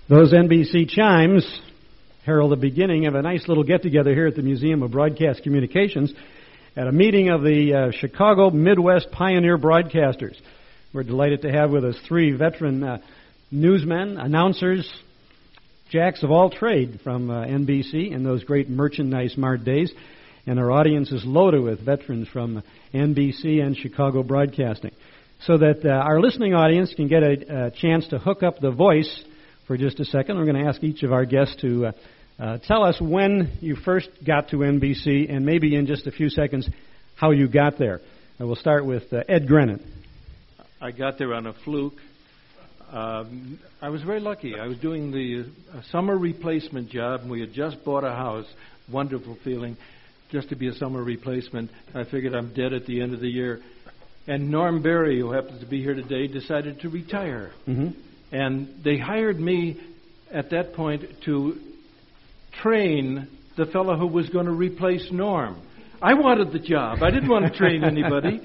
Those NBC chimes herald the beginning of a nice little get-together here at the Museum of Broadcast Communications at a meeting of the Chicago Midwest Pioneer Broadcasters. We're delighted to have with us three veteran newsmen, announcers, jacks of all trade from NBC in those great Merchandise Mart days. And our audience is loaded with veterans from NBC and Chicago Broadcasting. So that our listening audience can get a chance to hook up the voice for just a second, we're going to ask each of our guests to tell us when you first got to NBC, and maybe in just a few seconds how you got there. We'll start with Ed Grennan. I got there on a fluke. I was very lucky. I was doing the summer replacement job, and we had just bought a house. Wonderful feeling, just to be a summer replacement. I figured I'm dead at the end of the year. And Norm Barry, who happens to be here today, decided to retire. Mm-hmm. And they hired me at that point to train the fellow who was going to replace Norm. I wanted the job. I didn't want to train anybody.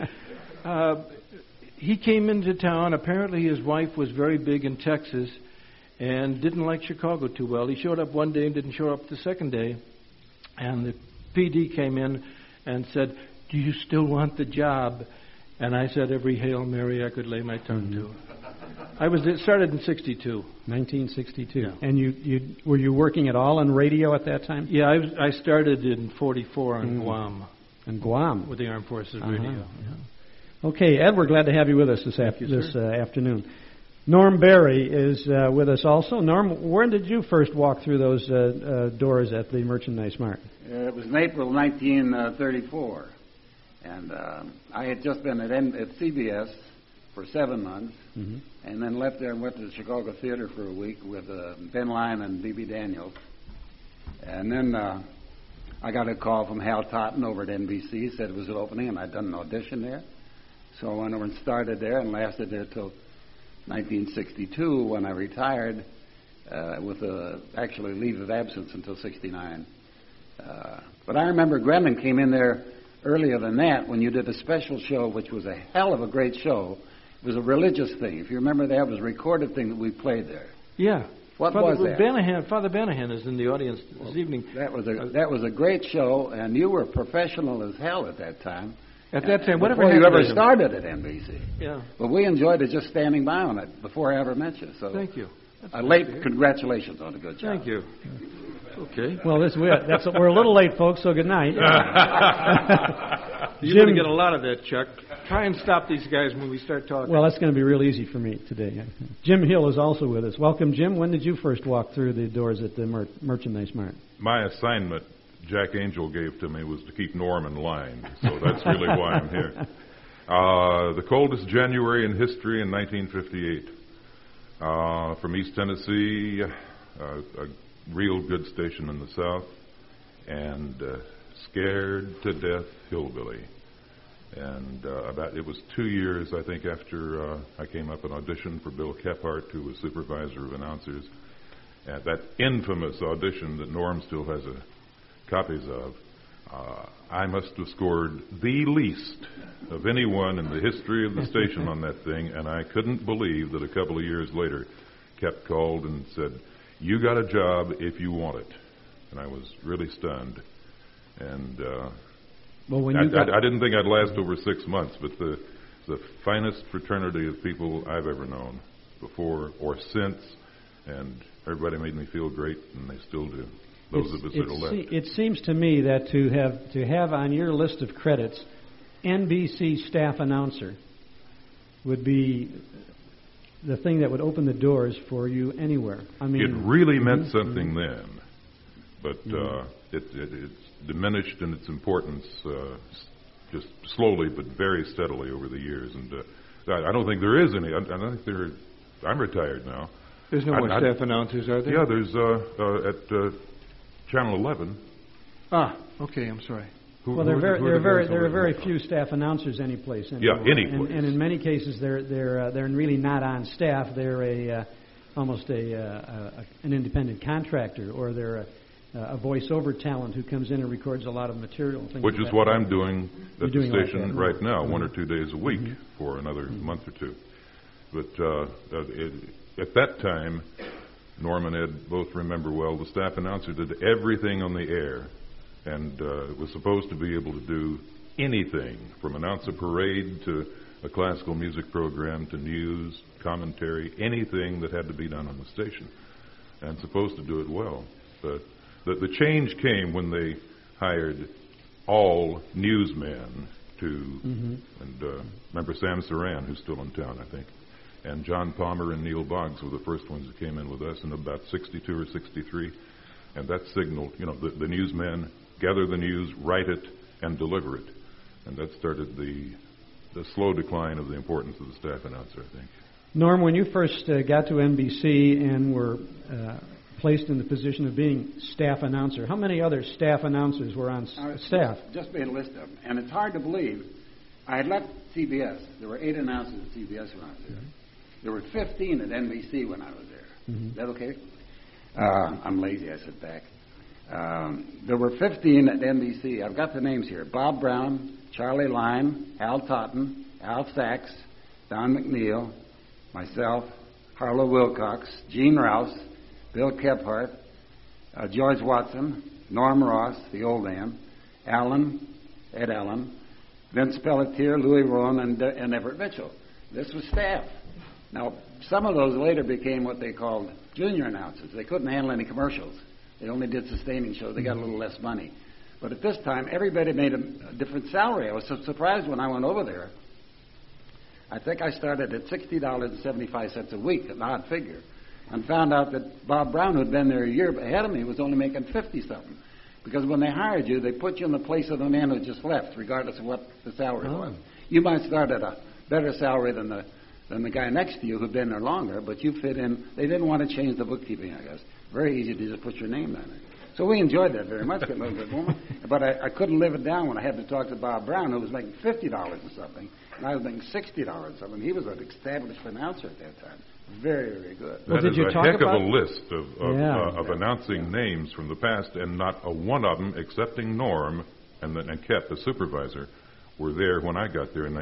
He came into town. Apparently his wife was very big in Texas and didn't like Chicago too well. He showed up one day and didn't show up the second day. And the PD came in and said, "Do you still want the job?" And I said every Hail Mary I could lay my tongue to. It started in 1962. 1962. Yeah. And were you working at all on radio at that time? Yeah, I started in 1944 on Guam. In Guam? With the Armed Forces Radio. Yeah. Okay, Ed, we're glad to have you with us this afternoon. Norm Barry is with us also. Norm, when did you first walk through those doors at the Merchandise Mart? It was in April 1934. And I had just been at CBS for 7 months, mm-hmm. and then left there and went to the Chicago Theater for a week with Ben Lyon and B.B. Daniels. And then I got a call from Hal Totten over at NBC. He said it was an opening, and I'd done an audition there. So I went over and started there and lasted there till 1962 when I retired with actually leave of absence until 1969. But I remember Grennan came in there earlier than that when you did a special show, which was a hell of a great show. It was a religious thing. If you remember that, it was a recorded thing that we played there. Yeah. What was that? Father Banahan is in the audience this evening. That was a great show, and you were professional as hell at that time. At that time, whatever before you ever him. started at NBC. Yeah. But we enjoyed it just standing by on it before I ever met you. So thank you. Late congratulations on a good job. Thank you. Okay. Well, we're a little late, folks, so good night. You're going to get a lot of that, Chuck. Try and stop these guys when we start talking. Well, that's going to be real easy for me today. Jim Hill is also with us. Welcome, Jim. When did you first walk through the doors at the Merchandise Mart? My assignment Jack Angel gave to me was to keep Norm in line, so that's really why I'm here. The coldest January in history in 1958. From East Tennessee, a real good station in the South, and Scared to Death Hillbilly. And it was 2 years, I think, after I came up and auditioned for Bill Kephart, who was supervisor of announcers. At that infamous audition that Norm still has copies of, I must have scored the least of anyone in the history of the station on that thing, and I couldn't believe that a couple of years later Kep called and said, "You got a job if you want it." And I was really stunned. And I didn't think I'd last over 6 months, but the finest fraternity of people I've ever known, before or since, and everybody made me feel great, and they still do. Those of us that are left. It seems to me that to have on your list of credits NBC staff announcer would be the thing that would open the doors for you anywhere. I mean, it really meant something then, but it's diminished in its importance just slowly but very steadily over the years. And I don't think there is any. I don't think I'm retired now. There's no more staff announcers, are there? Yeah, there's at Channel 11. Ah, okay. I'm sorry. Well, there are very few staff announcers any place anymore. Yeah, any place. And in many cases, they're really not on staff. They're almost an independent contractor, or they're a voiceover talent who comes in and records a lot of material. Which is what I'm doing at the station right now, 1 or 2 days a week for another month or two. But at that time, Norm and Ed both remember well, the staff announcer did everything on the air, and was supposed to be able to do anything, from announce a parade to a classical music program to news, commentary, anything that had to be done on the station, and supposed to do it well. But the change came when they hired all newsmen to, and remember Sam Saran, who's still in town, I think, and John Palmer and Neil Boggs were the first ones that came in with us in about 62 or 63, and that signaled, the newsmen gather the news, write it, and deliver it, and that started the slow decline of the importance of the staff announcer, I think. Norm, when you first got to NBC and were placed in the position of being staff announcer, how many other staff announcers were on staff? Just made a list of them. And it's hard to believe. I had left CBS. There were 8 announcers at CBS when I was there. There were 15 at NBC when I was there. Is that okay? I'm lazy, I sit back. There were 15 at NBC. I've got the names here. Bob Brown, Charlie Lime, Al Totten, Al Sachs, Don McNeil, myself, Harlow Wilcox, Gene Rouse, Bill Kephart, George Watson, Norm Ross, the old man, Ed Allen, Vince Pelletier, Louis Rowan, and Everett Mitchell. This was staff. Now, some of those later became what they called junior announcers. They couldn't handle any commercials. They only did sustaining shows. They got a little less money. But at this time, everybody made a different salary. I was so surprised when I went over there. I think I started at $60.75 a week, an odd figure, and found out that Bob Brown, who had been there a year ahead of me, was only making 50-something. Because when they hired you, they put you in the place of the man who just left, regardless of what the salary was. You might start at a better salary than the guy next to you who'd been there longer, but you fit in. They didn't want to change the bookkeeping, I guess. Very easy to just put your name down there. So we enjoyed that very much, getting a little bit more. But I couldn't live it down when I had to talk to Bob Brown, who was making $50 or something, and I was making $60 or something. He was an established announcer at that time. Very, very good. That is a heck of a list of announcing names from the past, and not a one of them, excepting Norm and Kep, the supervisor, were there when I got there in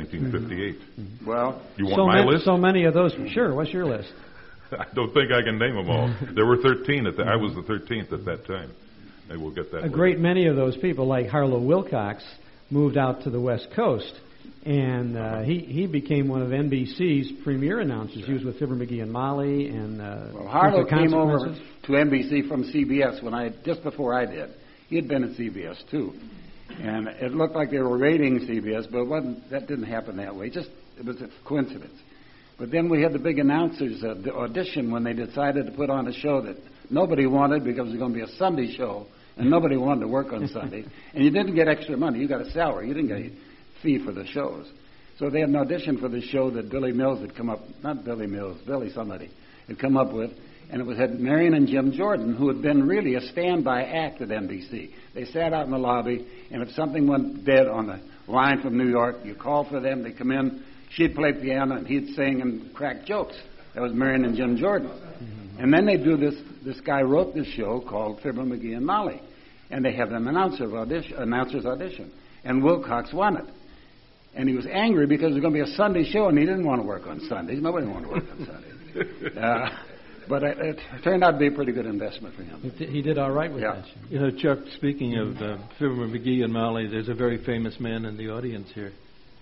1958. Well, you want my list? So many of those. Sure. What's your list? I don't think I can name them all. There were 13 I was the 13th at that time. Maybe we'll get that. A great many of those people, like Harlow Wilcox, moved out to the West Coast, and he became one of NBC's premier announcers. He was with Fibber McGee and Molly, and Harlow came over to NBC from CBS just before I did. He had been at CBS too, and it looked like they were raiding CBS, but that didn't happen that way. It was a coincidence. But then we had the big announcers the audition when they decided to put on a show that nobody wanted because it was going to be a Sunday show, and nobody wanted to work on Sunday. And you didn't get extra money. You got a salary. You didn't get a fee for the shows. So they had an audition for the show that Billy Mills had come up, not Billy Mills, Billy somebody, had come up with, and it had Marion and Jim Jordan, who had been really a standby act at NBC. They sat out in the lobby, and if something went dead on the line from New York, you call for them, they come in, she'd play piano, and he'd sing and crack jokes. That was Marion and Jim Jordan. And then they do this guy wrote this show called Fibber McGee and Molly, and they have an announcer's audition, and Wilcox won it. And he was angry because it was going to be a Sunday show, and he didn't want to work on Sundays. Nobody wanted to work on Sundays. But it turned out to be a pretty good investment for him. He did all right with that. You know, Chuck, speaking of Fibber McGee and Molly, there's a very famous man in the audience here.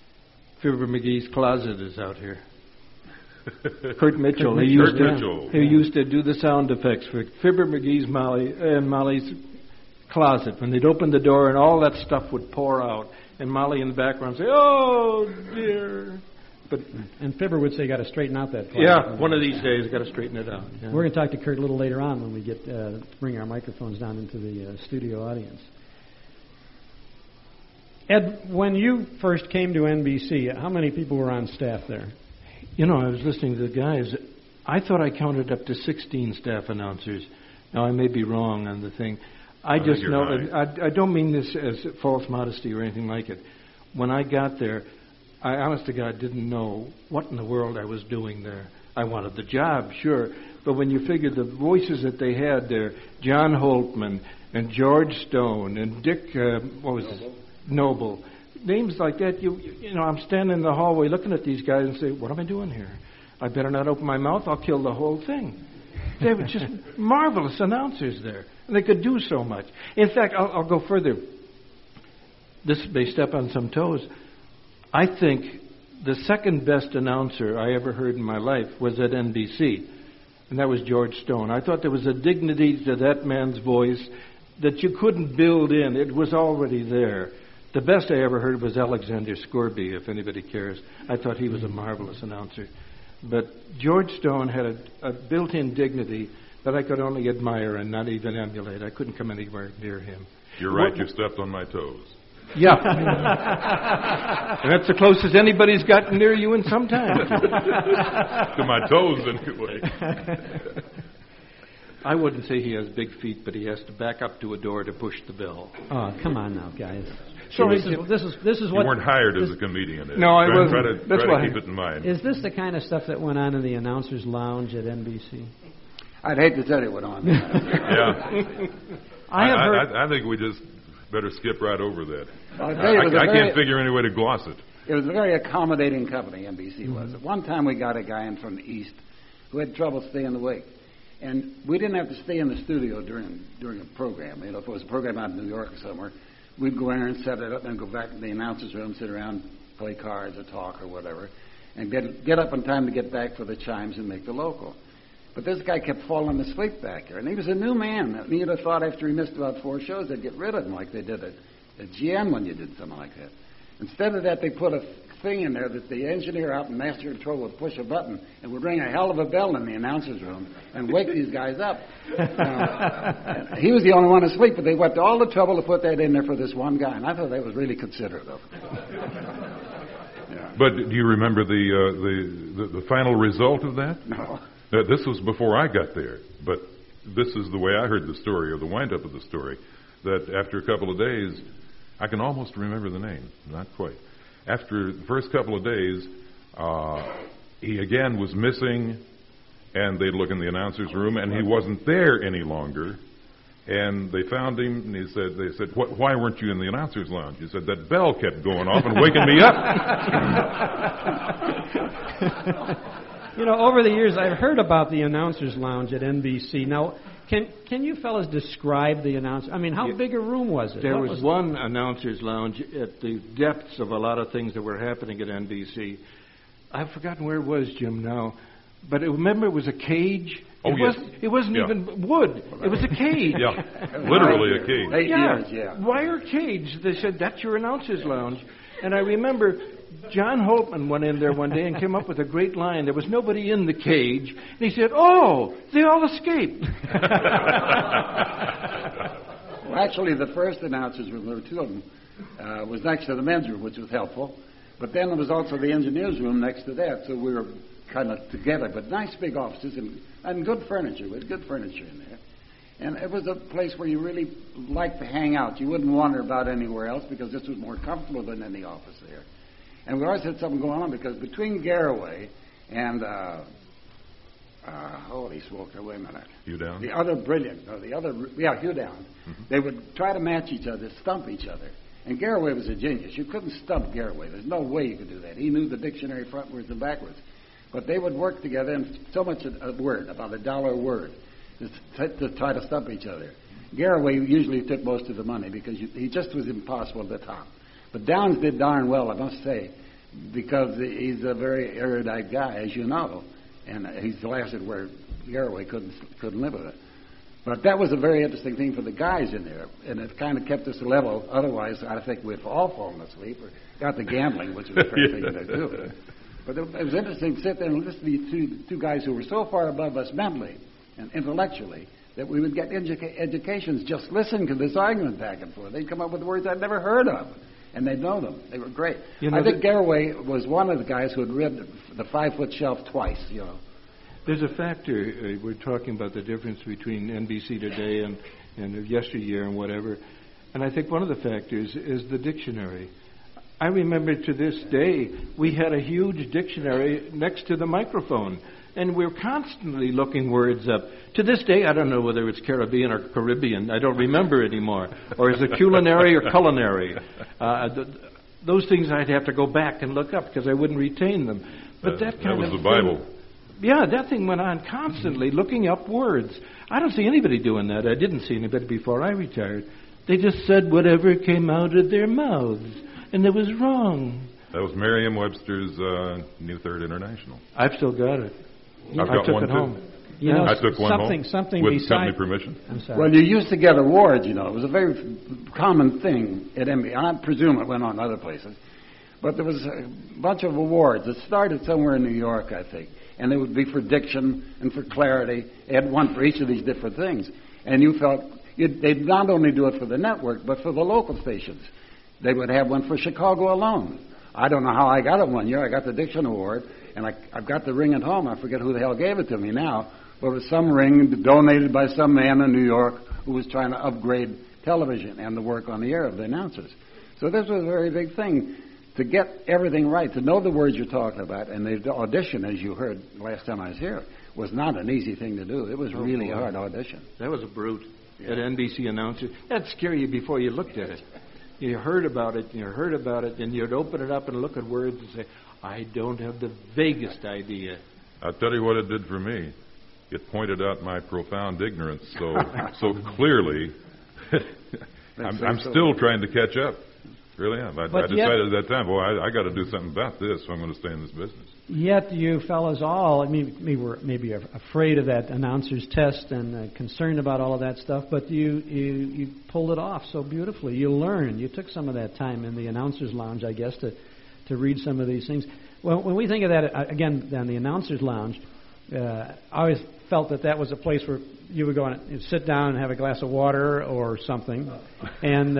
Fibber McGee's closet is out here. Kurt Mitchell. He used to do the sound effects for Fibber McGee's Molly's closet. When they'd open the door and all that stuff would pour out, and Molly in the background say, "Oh dear." And Fibber would say, "Got to straighten out that closet." Yeah, one of these days, got to straighten it out. Yeah. We're going to talk to Kurt a little later on when we get bring our microphones down into the studio audience. Ed, when you first came to NBC, how many people were on staff there? You know, I was listening to the guys. I thought I counted up to 16 staff announcers. Now, I may be wrong on the thing. I just know, I don't mean this as false modesty or anything like it. When I got there, I honest to God didn't know what in the world I was doing there. I wanted the job, sure, but when you figure the voices that they had there, John Holtman and George Stone and Dick, Noble, names like that, you know, I'm standing in the hallway looking at these guys and say, what am I doing here? I better not open my mouth, I'll kill the whole thing. They were just marvelous announcers there. And they could do so much. In fact, I'll go further. This may step on some toes. I think the second best announcer I ever heard in my life was at NBC, and that was George Stone. I thought there was a dignity to that man's voice that you couldn't build in. It was already there. The best I ever heard was Alexander Scorby, if anybody cares. I thought he was a marvelous announcer. But George Stone had a built-in dignity that I could only admire and not even emulate. I couldn't come anywhere near him. You're right, you stepped on my toes. Yeah. And that's the closest anybody's gotten near you in some time. To my toes, anyway. I wouldn't say he has big feet, but he has to back up to a door to push the bell. Oh, come on now, guys. So this is what you weren't hired as a comedian. No, I wasn't. Try to keep it in mind. Is this the kind of stuff that went on in the announcers' lounge at NBC? I'd hate to tell you what on. Yeah. I think we just better skip right over that. Well, I can't figure any way to gloss it. It was a very accommodating company, NBC was. At one time we got a guy in from the East who had trouble staying awake. And we didn't have to stay in the studio during a program. You know, if it was a program out in New York or somewhere, we'd go in there and set it up and go back to the announcer's room, sit around, play cards or talk or whatever, and get up in time to get back for the chimes and make the local. But this guy kept falling asleep back there. And he was a new man. And you'd have thought after he missed about 4 shows, they'd get rid of him like they did at GM when you did something like that. Instead of that, they put a thing in there that the engineer out in master control would push a button and would ring a hell of a bell in the announcer's room and wake these guys up. He was the only one asleep, but they went to all the trouble to put that in there for this one guy. And I thought that was really considerate of him. Yeah. But do you remember the final result of that? No. This was before I got there, but this is the way I heard the story, or the wind-up of the story, that after a couple of days, I can almost remember the name, not quite. After the first couple of days, he again was missing, and they'd look in the announcer's room, and he wasn't there any longer. And they found him, and they said, why weren't you in the announcer's lounge? He said, that bell kept going off and waking me up. You know, over the years, I've heard about the announcer's lounge at NBC. Now, can you fellas describe the announcer? I mean, how big a room was it? There was one announcer's lounge at the depths of a lot of things that were happening at NBC. I've forgotten where it was, Jim, now. But remember, it was a cage. It wasn't even wood. It was a cage. Yeah, literally a cage. 8 years, yeah. Wire cage. They said, that's your announcer's lounge. And I remember John Holtman went in there one day and came up with a great line. There was nobody in the cage. And he said, oh, they all escaped. Well, actually, the first announcer's room, there were 2 of them, was next to the men's room, which was helpful. But then there was also the engineer's room next to that, so we were kind of together. But nice big offices and good furniture. With good furniture in there. And it was a place where you really liked to hang out. You wouldn't wander about anywhere else because this was more comfortable than any office there. And we always had something going on because between Garraway and, holy smoke, wait a minute. Hugh Downs? Hugh Downs. Mm-hmm. They would try to match each other, stump each other. And Garraway was a genius. You couldn't stump Garraway. There's no way you could do that. He knew the dictionary frontwards and backwards. But they would work together and so much a word, about $1 a word, to try to stump each other. Garraway usually took most of the money because he just was impossible at the top. But Downs did darn well, I must say, because he's a very erudite guy, as you know, and he's lasted where Garraway couldn't live with it. But that was a very interesting thing for the guys in there, and it kind of kept us level. Otherwise, I think we'd all fallen asleep or got to gambling, which was a great thing to do. But it was interesting to sit there and listen to these two guys who were so far above us mentally and intellectually that we would get educations just listening to this argument back and forth. They'd come up with words I'd never heard of, and they'd know them. They were great. You know, I think Garraway was one of the guys who had read the 5-foot shelf twice, you know. There's a factor, we're talking about the difference between NBC today and yesteryear and whatever, and I think one of the factors is the dictionary. I remember to this day, we had a huge dictionary next to the microphone, and we're constantly looking words up. To this day, I don't know whether it's Caribbean or Caribbean. I don't remember anymore. Or is it culinary or culinary? Those things I'd have to go back and look up because I wouldn't retain them. But that kind was of the Bible. Yeah, that thing went on constantly, looking up words. I don't see anybody doing that. I didn't see anybody before I retired. They just said whatever came out of their mouths, and it was wrong. That was Merriam-Webster's New Third International. I've still got it. I've got took one it too. home. You know, I took one something home with beside company permission. I'm sorry. Well, you used to get awards, you know. It was a very common thing at MB. I presume it went on other places. But there was a bunch of awards. It started somewhere in New York, I think. And it would be for diction and for clarity. They had one for each of these different things. And you felt they'd not only do it for the network, but for the local stations. They would have one for Chicago alone. I don't know how I got it one year. I got the Diction Award, and I've got the ring at home. I forget who the hell gave it to me now. But it was some ring donated by some man in New York who was trying to upgrade television and the work on the air of the announcers. So this was a very big thing. To get everything right, to know the words you're talking about, and the audition, as you heard last time I was here, was not an easy thing to do. It was really a hard audition. That was a brute. Yeah. At NBC announcer. That'd scare you before you looked at it. You heard about it, and you'd open it up and look at words and say, I don't have the vaguest idea. I'll tell you what it did for me. It pointed out my profound ignorance so clearly. I'm still trying to catch up. Really am. I decided at that time, boy, I got to do something about this if I'm going to stay in this business. Yet you fellas all, I mean, we were maybe afraid of that announcer's test and concerned about all of that stuff, but you pulled it off so beautifully. You learned. You took some of that time in the announcer's lounge, I guess, to read some of these things. Well, when we think of that, again, down the announcer's lounge, I always felt that was a place where you would go and sit down and have a glass of water or something, and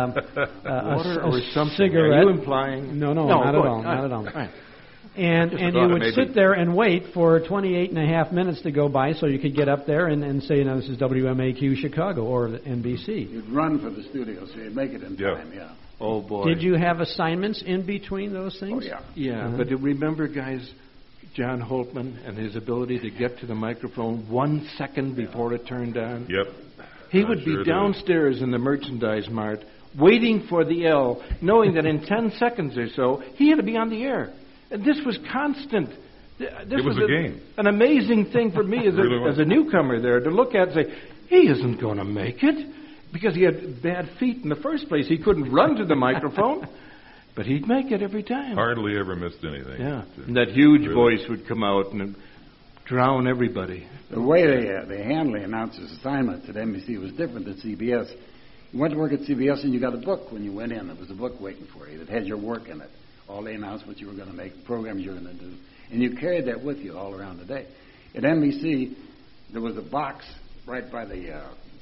water or something. Cigarette. Are you implying? No, not at all. Not at all. Right. And you would sit there and wait for 28 and a half minutes to go by so you could get up there and say, this is WMAQ Chicago or NBC. You'd run for the studio so you'd make it in time, yeah. Oh, boy. Did you have assignments in between those things? Oh, yeah. Yeah, but remember, guys, John Holtman and his ability to get to the microphone 1 second before it turned on? Yep. He would be downstairs in the merchandise mart waiting for the L, knowing that in 10 seconds or so, he had to be on the air. And this was constant. This was a game. An amazing thing for me as a newcomer there to look at and say, he isn't going to make it. Because he had bad feet in the first place. He couldn't run to the microphone. But he'd make it every time. Hardly ever missed anything. Yeah. And that huge voice would come out and drown everybody. The way they handle the announcer's assignments at NBC was different than CBS. You went to work at CBS and you got a book when you went in. There was a book waiting for you that had your work in it. All the announcements you were going to make, programs you were going to do. And you carried that with you all around the day. At NBC, there was a box right by the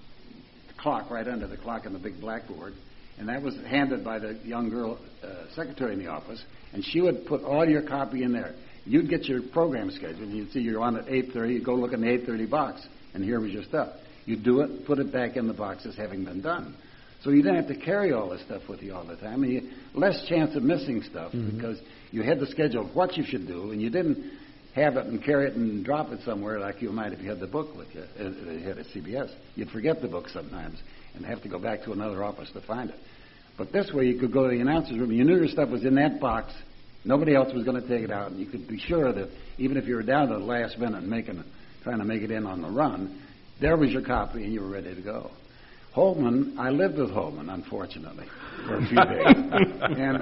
clock, right under the clock on the big blackboard. And that was handed by the young girl secretary in the office. And she would put all your copy in there. You'd get your program schedule, and you'd see you're on at 8:30. You'd go look in the 8:30 box, and here was your stuff. You'd do it, put it back in the box as having been done. So you didn't have to carry all this stuff with you all the time. And you less chance of missing stuff because you had the schedule of what you should do, and you didn't have it and carry it and drop it somewhere like you might if you had the book with you, as you had at CBS. You'd forget the book sometimes and have to go back to another office to find it. But this way you could go to the announcer's room. You knew your stuff was in that box. Nobody else was going to take it out. And you could be sure that even if you were down to the last minute trying to make it in on the run, there was your copy and you were ready to go. Holtman, I lived with Holtman, unfortunately, for a few days.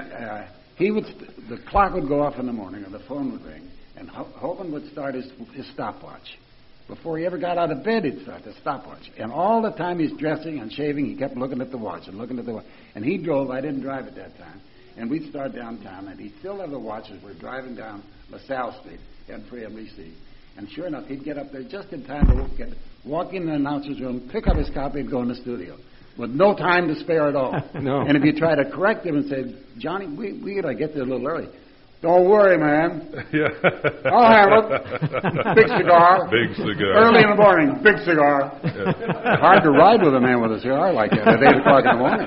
And the clock would go off in the morning or the phone would ring, and Holtman would start his stopwatch. Before he ever got out of bed, he'd start the stopwatch. And all the time he's dressing and shaving, he kept looking at the watch and looking at the watch. And he drove. I didn't drive at that time. And we'd start downtown, and he'd still have the watches. We're driving down LaSalle Street, heading for NBC. And sure enough, he'd get up there just in time to walk in the announcer's room, pick up his copy, and go in the studio with no time to spare at all. No. And if you try to correct him and say, Johnny, we got to get there a little early. Don't worry, man. Yeah. I'll handle it. Big cigar. Big cigar. Early in the morning, big cigar. Yeah. Hard to ride with a man with a cigar like that at 8 o'clock in the morning.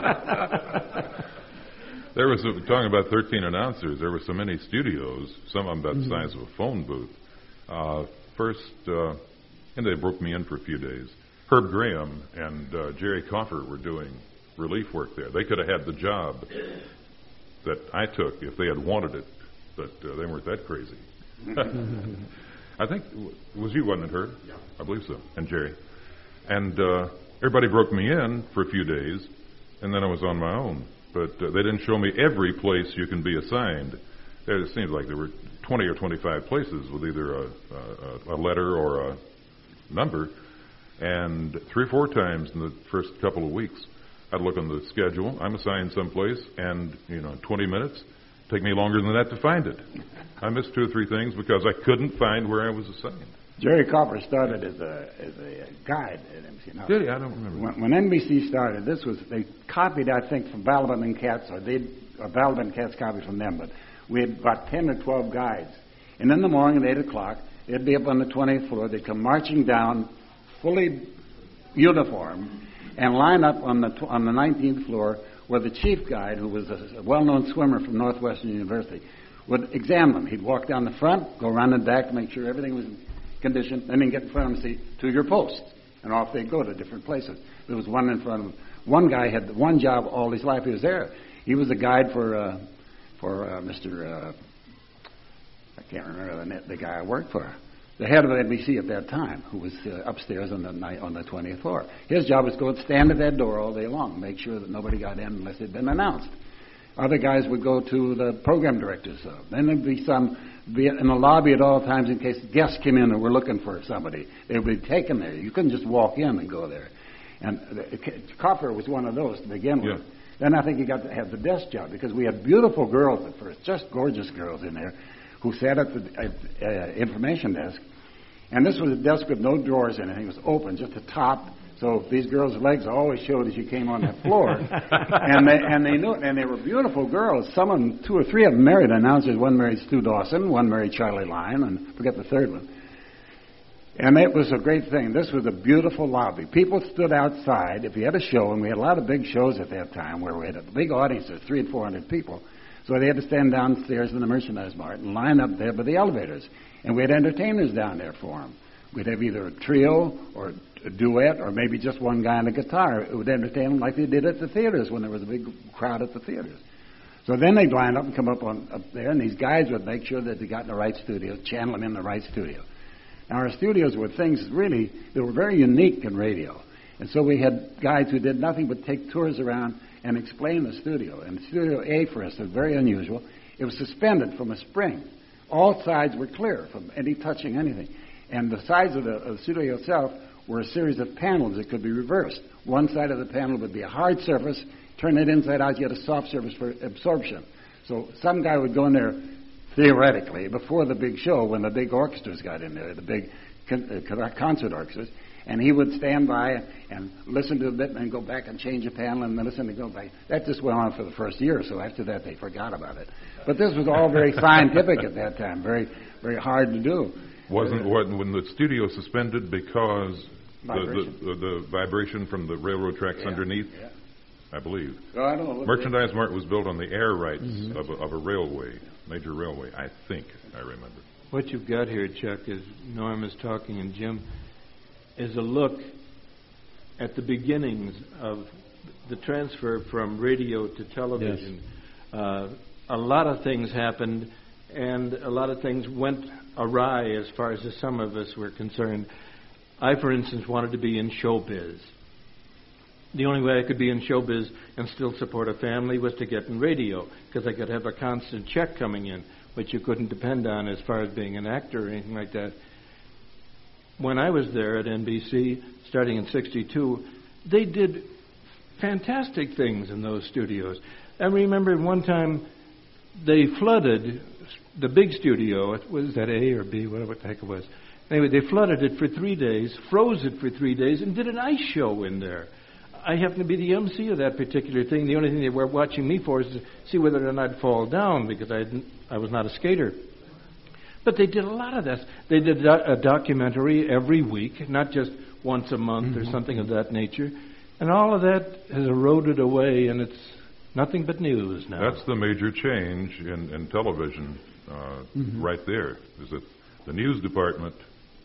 There was, talking about 13 announcers, there were so many studios, some of them about the size of a phone booth. And they broke me in for a few days. Herb Graham and Jerry Coffer were doing relief work there. They could have had the job that I took if they had wanted it. But they weren't that crazy. I think it was you, wasn't it, Herb? Yeah. I believe so, and Jerry. And everybody broke me in for a few days, and then I was on my own. But they didn't show me every place you can be assigned. It seems like there were 20 or 25 places with either a letter or a number. And 3 or 4 times in the first couple of weeks, I'd look on the schedule. I'm assigned someplace, and 20 minutes take me longer than that to find it. I missed 2 or 3 things because I couldn't find where I was assigned. Jerry Copper started as a guide at NBC. Did he? I don't remember. When NBC started, they copied, I think, from Balaban and Katz, or Balaban and Katz copied from them, but we had about 10 or 12 guides. And in the morning at 8 o'clock, they'd be up on the 20th floor. They'd come marching down, fully uniformed, and line up on the 19th floor where the chief guide, who was a well-known swimmer from Northwestern University, would examine them. He'd walk down the front, go around the back to make sure everything was in condition, then he'd get in front of them and say, to your post. And off they'd go to different places. There was one in front of him. One guy had one job all his life. He was there. He was a guide for Mr. I can't remember the guy I worked for. The head of NBC at that time, who was upstairs on the 20th floor. His job was to go and stand at that door all day long, make sure that nobody got in unless it had been announced. Other guys would go to the program directors. Then there'd be be in the lobby at all times in case guests came in and were looking for somebody. They would be taken there. You couldn't just walk in and go there. And Copper was one of those to begin with. Then I think he got to have the desk job because we had beautiful girls at first, just gorgeous girls in there, who sat at the information desk. And this was a desk with no drawers in it. It was open, just the top. So these girls' legs always showed as you came on that floor. and they knew it. And they were beautiful girls. Some of them, 2 or 3 of them married announcers. One married Stu Dawson, one married Charlie Lyon, and forget the third one. And it was a great thing. This was a beautiful lobby. People stood outside. If you had a show, and we had a lot of big shows at that time where we had a big audience of 300 and 400 people. So they had to stand downstairs in the merchandise mart and line up there by the elevators. And we had entertainers down there for them. We'd have either a trio or a duet or maybe just one guy on a guitar. It would entertain them like they did at the theaters when there was a big crowd at the theaters. So then they'd line up and come up there, and these guys would make sure that they got in the right studio, channel them in the right studio. Now, our studios were things really, they were very unique in radio. And so we had guys who did nothing but take tours around and explain the studio. And Studio A, for instance, very unusual. It was suspended from a spring. All sides were clear from any touching anything. And the sides of the studio itself were a series of panels that could be reversed. One side of the panel would be a hard surface. Turn it inside out, you had a soft surface for absorption. So some guy would go in there, theoretically, before the big show, when the big orchestras got in there, the big concert orchestras, and he would stand by and listen to a bit and then go back and change a panel and then listen and go back. That just went on for the first year or so. After that, they forgot about it. But this was all very scientific at that time, very, very hard to do. Wasn't when the studio suspended because the vibration from the railroad tracks underneath? Yeah. I believe. Well, I don't know. Merchandise Mart was built on the air rights of a railway, major railway, I think, I remember. What you've got here, Chuck, is Norm is talking and Jim, is a look at the beginnings of the transfer from radio to television. Yes. A lot of things happened, and a lot of things went awry as far as some of us were concerned. I, for instance, wanted to be in showbiz. The only way I could be in showbiz and still support a family was to get in radio, because I could have a constant check coming in, which you couldn't depend on as far as being an actor or anything like that. When I was there at NBC, starting in '62, they did fantastic things in those studios. I remember one time they flooded the big studio. Was that A or B? Whatever the heck it was. Anyway, they flooded it for 3 days, froze it for 3 days, and did an ice show in there. I happened to be the MC of that particular thing. The only thing they were watching me for is to see whether or not I'd fall down, because I was not a skater. But they did a lot of this. They did a documentary every week, not just once a month or something of that nature. And all of that has eroded away, and it's nothing but news now. That's the major change in television right there, is that the news department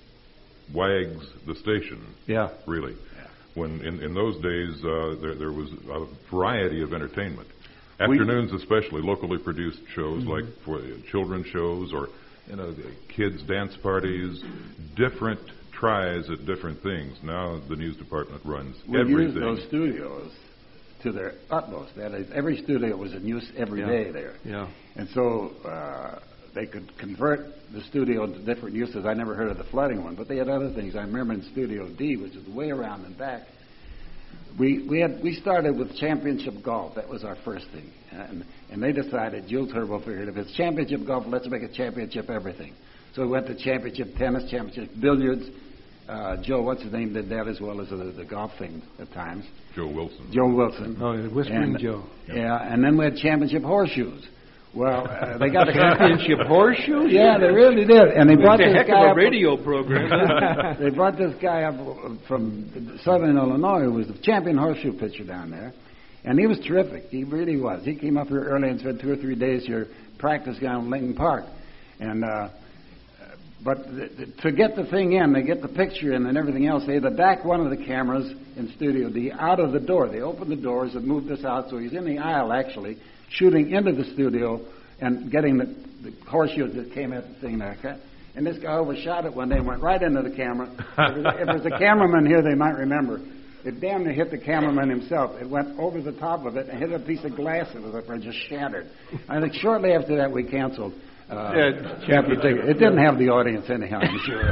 wags the station, really. When in those days there was a variety of entertainment. Afternoons especially, locally produced shows like for children's shows or the kids' dance parties, different tries at different things. Now the news department runs everything. We used those studios to their utmost. That is, every studio was in use every day there. Yeah. And so they could convert the studio into different uses. I never heard of the flooding one, but they had other things. I remember in Studio D, which is way around and back, we started with championship golf. That was our first thing. And they decided, Jules Herbo figured, if it's championship golf, let's make it championship everything. So we went to championship tennis, championship billiards. Joe, what's his name, did that as well as the golf thing at times. Joe Wilson. Joe Wilson. Oh, Whispering Joe. Yeah, and then we had championship horseshoes. Well, they got a championship horseshoe. Yeah, they really did. And they brought this heck guy of a up. Radio program. They brought this guy up from Southern Illinois, who was the champion horseshoe pitcher down there, and he was terrific. He really was. He came up here early and spent 2 or 3 days here practicing down in Lincoln Park, and but to get the thing in, they get the picture in and everything else. They had to back one of the cameras in Studio D out of the door. They opened the doors and moved this out, so he's in the aisle actually, shooting into the studio and getting the horseshoes that came at the thing there. And this guy overshot it one day and went right into the camera. If there's a cameraman here, they might remember. It damn near hit the cameraman himself. It went over the top of it and hit a piece of glass that was up there and just shattered. I think shortly after that we canceled. It didn't have the audience anyhow, I'm sure.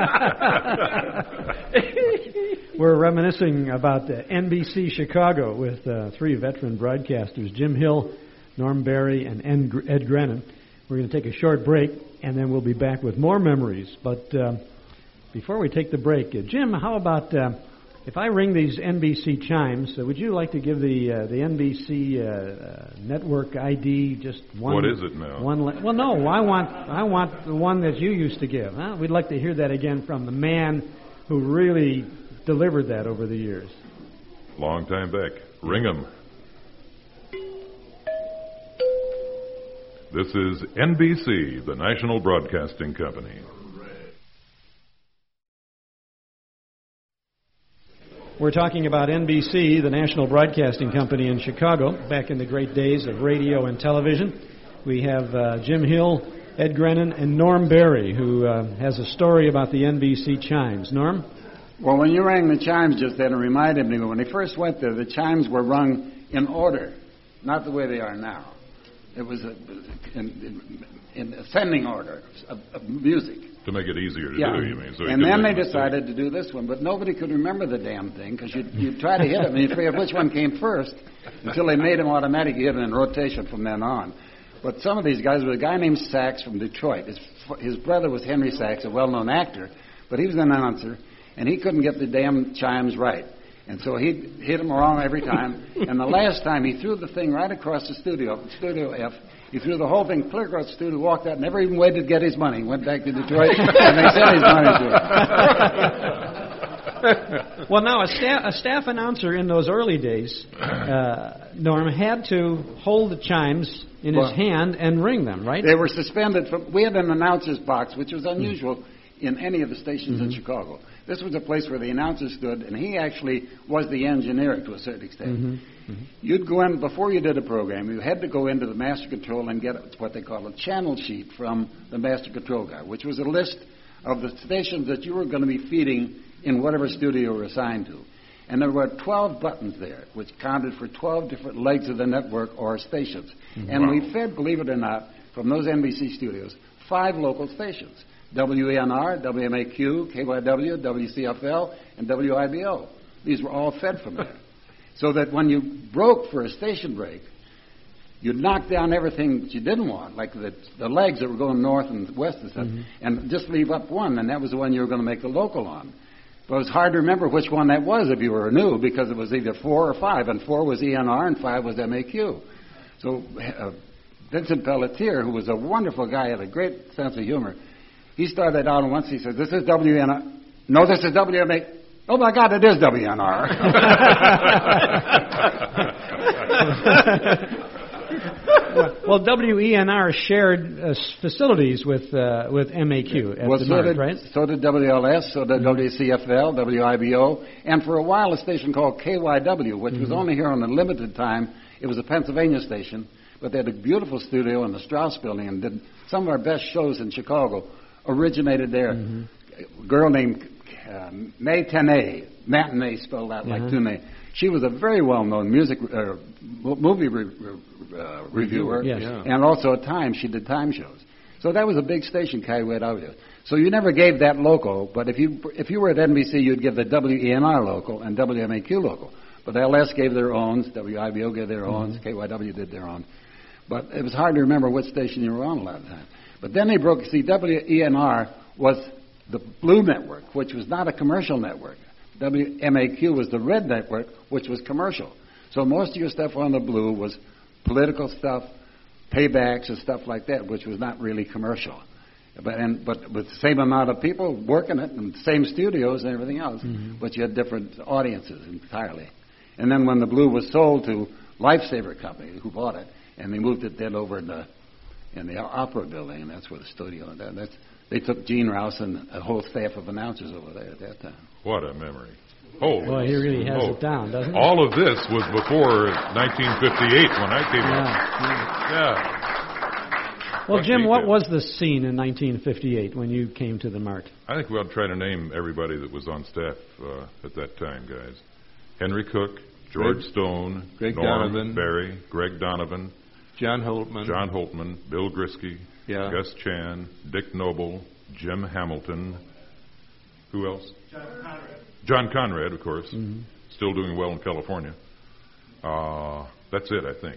We're reminiscing about NBC Chicago with 3 veteran broadcasters, Jim Hill, Norm Barry, and Ed Grenon. We're going to take a short break, and then we'll be back with more memories. But before we take the break, Jim, how about if I ring these NBC chimes, would you like to give the NBC network ID just one? What is it now? Well, no, I want the one that you used to give. Huh? We'd like to hear that again from the man who really delivered that over the years. Long time back. Ring 'em. This is NBC, the National Broadcasting Company. We're talking about NBC, the National Broadcasting Company in Chicago, back in the great days of radio and television. We have Jim Hill, Ed Grenon, and Norm Barry, who has a story about the NBC chimes. Norm? Well, when you rang the chimes just then, it reminded me when they first went there, the chimes were rung in order, not the way they are now. It was in ascending order of music. To make it easier to do, you mean. So and then they decided to do this one, but nobody could remember the damn thing because you'd try to hit it and you'd figure which one came first until they made them automatically hit it in rotation from then on. But some of these guys, there was a guy named Sachs from Detroit. His brother was Henry Sachs, a well-known actor, but he was an announcer, and he couldn't get the damn chimes right. And so he hit them wrong every time. And the last time, he threw the thing right across the studio, Studio F. He threw the whole thing clear across the studio, walked out, never even waited to get his money. He went back to Detroit, and they sent his money to him. Well, now, a staff announcer in those early days, Norm, had to hold the chimes in his hand and ring them, right? They were suspended from... We had an announcer's box, which was unusual in any of the stations in Chicago. This was a place where the announcer stood, and he actually was the engineer to a certain extent. You'd go in, before you did a program, you had to go into the master control and get what they call a channel sheet from the master control guy, which was a list of the stations that you were going to be feeding in whatever studio you were assigned to. And there were 12 buttons there, which counted for 12 different legs of the network or stations. And we fed, believe it or not, from those NBC studios, 5 local stations: WENR, WMAQ, KYW, WCFL, and WIBO. These were all fed from there. So that when you broke for a station break, you'd knock down everything that you didn't want, like the legs that were going north and west and stuff, and just leave up one, and that was the one you were going to make the local on. But it was hard to remember which one that was if you were new, because it was either 4 or 5, and 4 was ENR and 5 was MAQ. So Vincent Pelletier, who was a wonderful guy, had a great sense of humor, he started out and once he said, "This is WNR." "No, this is WMA." "Oh, my God, it is WNR." Well, WENR shared facilities with MAQ at the north, right? So did WLS, so did WCFL, WIBO, and for a while a station called KYW, which was only here on a limited time. It was a Pennsylvania station, But they had a beautiful studio in the Strauss Building, and did some of our best shows in Chicago originated there. A girl named May Tenay, matinee spelled out like Tunay. She was a very well-known movie reviewer, and also at Time, she did time shows. So that was a big station, KYW. So you never gave that local, but if you were at NBC, you'd give the WENR local and WMAQ local. But LS gave their own, WIBO gave their own, KYW did their own. But it was hard to remember what station you were on a lot of the time. But then they broke, WENR was the Blue Network, which was not a commercial network. WMAQ was the Red Network, which was commercial. So most of your stuff on the Blue was political stuff, paybacks and stuff like that, which was not really commercial. But with the same amount of people working it and the same studios and everything else, but you had different audiences entirely. And then when the Blue was sold to Lifesaver Company, who bought it, and they moved it then over in the Opera Building, and that's where the studio. They took Gene Rouse and a whole staff of announcers over there at that time. What a memory! Oh, well, he really has it down, doesn't he? All of this was before 1958 when I came up. Yeah. Well, Jim, what was the scene in 1958 when you came to the Mart? I think we ought to try to name everybody that was on staff at that time, guys. Henry Cook, George Stone, Greg Norm Donovan, Barry, Greg Donovan, John Holtman, Bill Grisky, Gus Chan, Dick Noble, Jim Hamilton. Who else? John Conrad, of course. Still doing well in California. That's it, I think.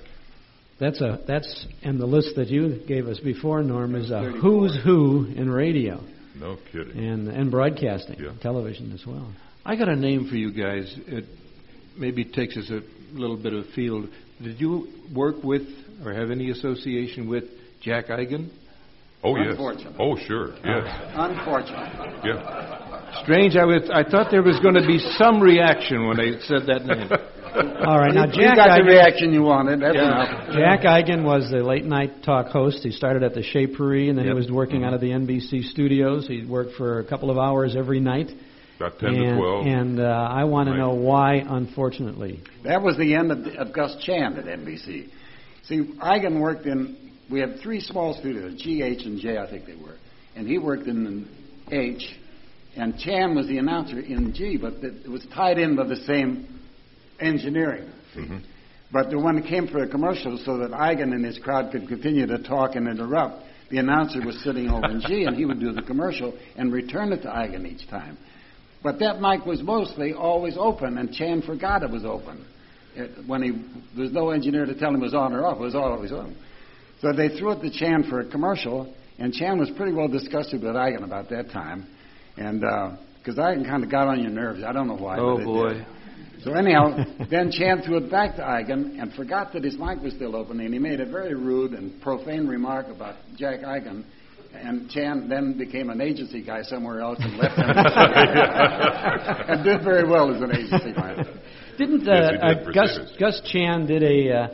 And the list that you gave us before, Norm, is a who's who in radio. No kidding. And broadcasting, television as well. I got a name for you guys. It maybe takes us a little bit of field. Did you work with or have any association with Jack Eigen? Oh, yes. Unfortunate. Oh, sure. Yes. Unfortunate. Yeah. Strange. I thought there was going to be some reaction when I said that name. All right, now you got the reaction you wanted. That's enough. Jack Eigen was the late night talk host. He started at the Chez Paree, and then he was working out of the NBC studios. He worked for a couple of hours every night. About 10 to 12. And I want to know why, unfortunately. That was the end of Gus Chan at NBC. See, Eigen worked we had 3 small studios, G, H, and J, I think they were. And he worked in H, and Chan was the announcer in G, but it was tied in by the same engineering. But when it came for a commercial, so that Eigen and his crowd could continue to talk and interrupt, the announcer was sitting over in G, and he would do the commercial and return it to Eigen each time. But that mic was mostly always open, and Chan forgot it was open. There's no engineer to tell him it was on or off. It was always on. So they threw it to Chan for a commercial, and Chan was pretty well disgusted with Eigen about that time, and because Eigen kind of got on your nerves. I don't know why. Oh, boy. So anyhow, then Chan threw it back to Eigen and forgot that his mic was still open, and he made a very rude and profane remark about Jack Eigen. And Chan then became an agency guy somewhere else and left him. And did very well as an agency guy. Didn't Gus Chan did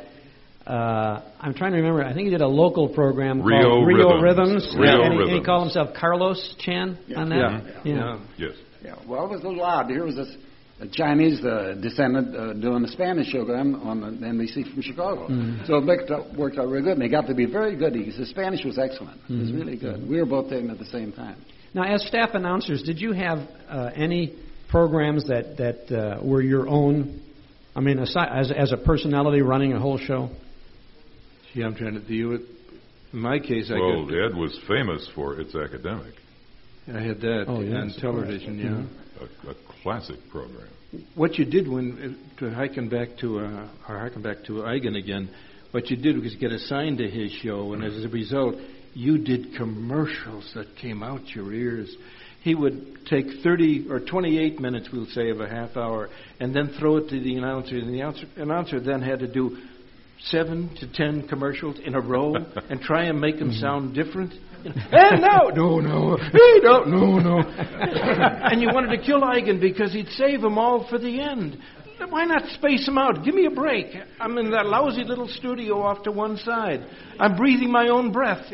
I'm trying to remember, I think he did a local program called Rio Rhythms. And he called himself Carlos Chan on that? Yeah. Yes. Yeah. Well, it was a little odd. Here was a Chinese descendant doing a Spanish show on the NBC from Chicago. So it worked out really good, and they got to be very good. His Spanish was excellent. It was really good. We were both taking at the same time. Now, as staff announcers, did you have any programs that were your own? I mean, as a personality running a whole show? Gee, I'm trying to deal with. In my case, Ed was famous for It's Academic. I had that on television, A classic program. What you did harken back to Eigen again, what you did was get assigned to his show, and as a result, you did commercials that came out your ears. He would take 30 or 28 minutes, we'll say, of a half hour, and then throw it to the announcer, and the announcer then had to do 7 to 10 commercials in a row and try and make them sound different. And no. Hey, no. And you wanted to kill Eigen because he'd save them all for the end. Why not space them out? Give me a break. I'm in that lousy little studio off to one side. I'm breathing my own breath,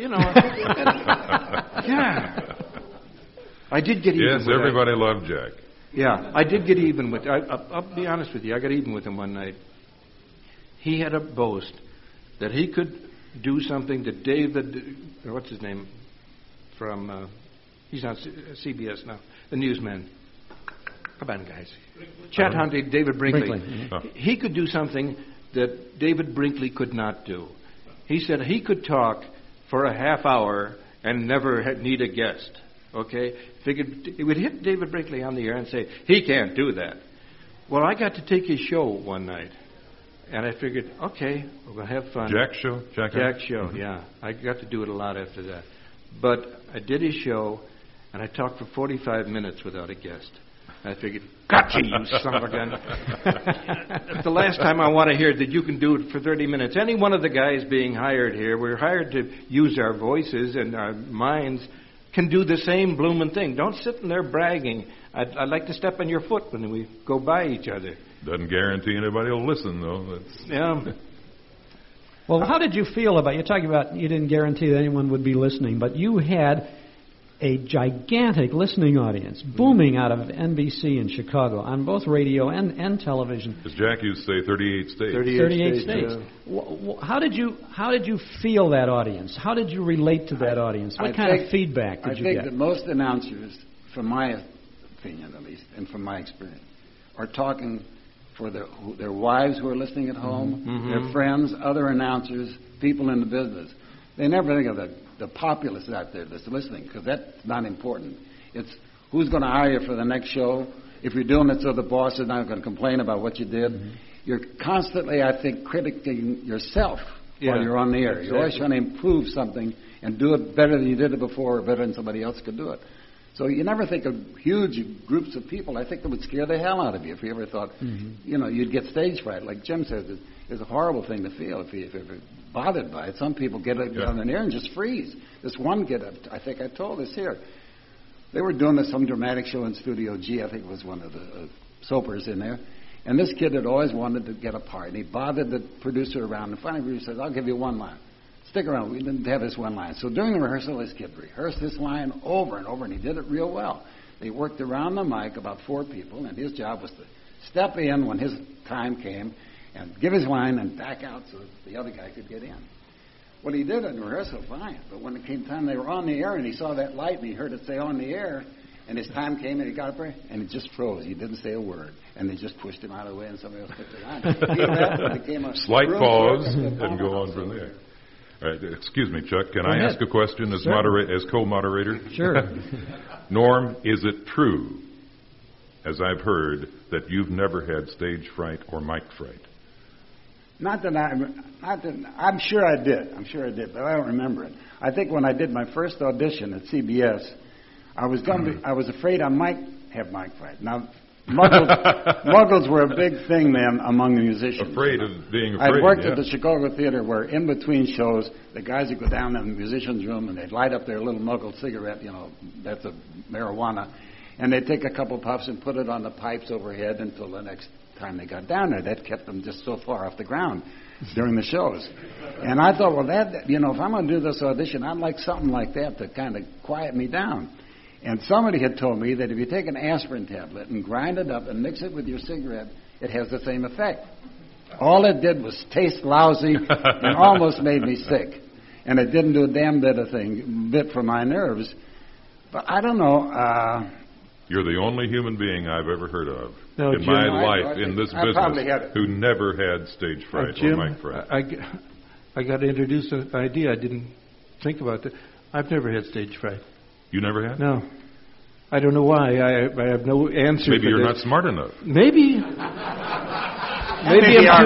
I did get even with everybody loved Jack. Yeah, I did get even with I'll be honest with you. I got even with him one night. He had a boast that he could do something that David, what's his name, from, he's on CBS now, the newsman. Come on, guys. Chet Huntley, David Brinkley. He could do something that David Brinkley could not do. He said he could talk for a half hour and never need a guest. Okay? Figured it would hit David Brinkley on the air and say, he can't do that. Well, I got to take his show one night. And I figured, okay, we're going to have fun. Jack's show? Jack's show, yeah. I got to do it a lot after that. But I did his show, and I talked for 45 minutes without a guest. I figured, gotcha, you son of a gun. That's the last time I want to hear that you can do it for 30 minutes. Any one of the guys being hired here, we're hired to use our voices and our minds, can do the same bloomin' thing. Don't sit in there bragging. I'd like to step on your foot when we go by each other. Doesn't guarantee anybody will listen, though. Yeah. Well, how did you feel about, you're talking about you didn't guarantee that anyone would be listening, but you had a gigantic listening audience booming out of NBC in Chicago on both radio and television. As Jack used to say, 38 states. 38 states. Yeah. How did you feel that audience? How did you relate to that audience? What kind of feedback did you get? I think that most announcers, from my opinion at least, and from my experience, are talking for their wives who are listening at home, their friends, other announcers, people in the business. They never think of the populace out there that's listening, because that's not important. It's who's going to hire you for the next show. If you're doing it so the boss is not going to complain about what you did, you're constantly, I think, critiquing yourself while you're on the air. Exactly. You're always trying to improve something and do it better than you did it before, or better than somebody else could do it. So you never think of huge groups of people. I think that would scare the hell out of you if you ever thought, you'd get stage fright. Like Jim says, it's a horrible thing to feel if you're ever bothered by it. Some people get on an air and just freeze. This one kid, I think I told this here, they were doing some dramatic show in Studio G. I think it was one of the soapers in there. And this kid had always wanted to get a part. And he bothered the producer around. And finally, he said, I'll give you one line. Stick around. We didn't have this one line. So during the rehearsal, this kid rehearsed this line over and over, and he did it real well. They worked around the mic, about 4 people, and his job was to step in when his time came and give his line and back out so the other guy could get in. Well, he did it in rehearsal fine, but when it came time they were on the air and he saw that light and he heard it say on the air, and his time came and he got up there and he just froze. He didn't say a word, and they just pushed him out of the way and somebody else took the line. It became a slight pause and go on from there. All right, excuse me, Chuck. Can I ask a question as co-moderator? Sure. Norm, is it true, as I've heard, that you've never had stage fright or mic fright? I'm sure I did. But I don't remember it. I think when I did my first audition at CBS, I was afraid I might have mic fright. Now, muggles were a big thing then among the musicians. Afraid of being afraid. I worked at the Chicago Theater where in between shows, the guys would go down in the musician's room and they'd light up their little muggle cigarette, that's a marijuana, and they'd take a couple puffs and put it on the pipes overhead until the next time they got down there. That kept them just so far off the ground during the shows. And I thought, well, if I'm going to do this audition, I'd like something like that to kind of quiet me down. And somebody had told me that if you take an aspirin tablet and grind it up and mix it with your cigarette, it has the same effect. All it did was taste lousy and almost made me sick. And it didn't do a damn bit for my nerves. But I don't know. You're the only human being I've ever heard of in Jim, my life in this business who never had stage fright Jim, or mic fright. I got to introduce an idea. I didn't think about that. I've never had stage fright. You never had? No. I don't know why. I have no answer. Maybe you're that. not smart enough. Maybe I'm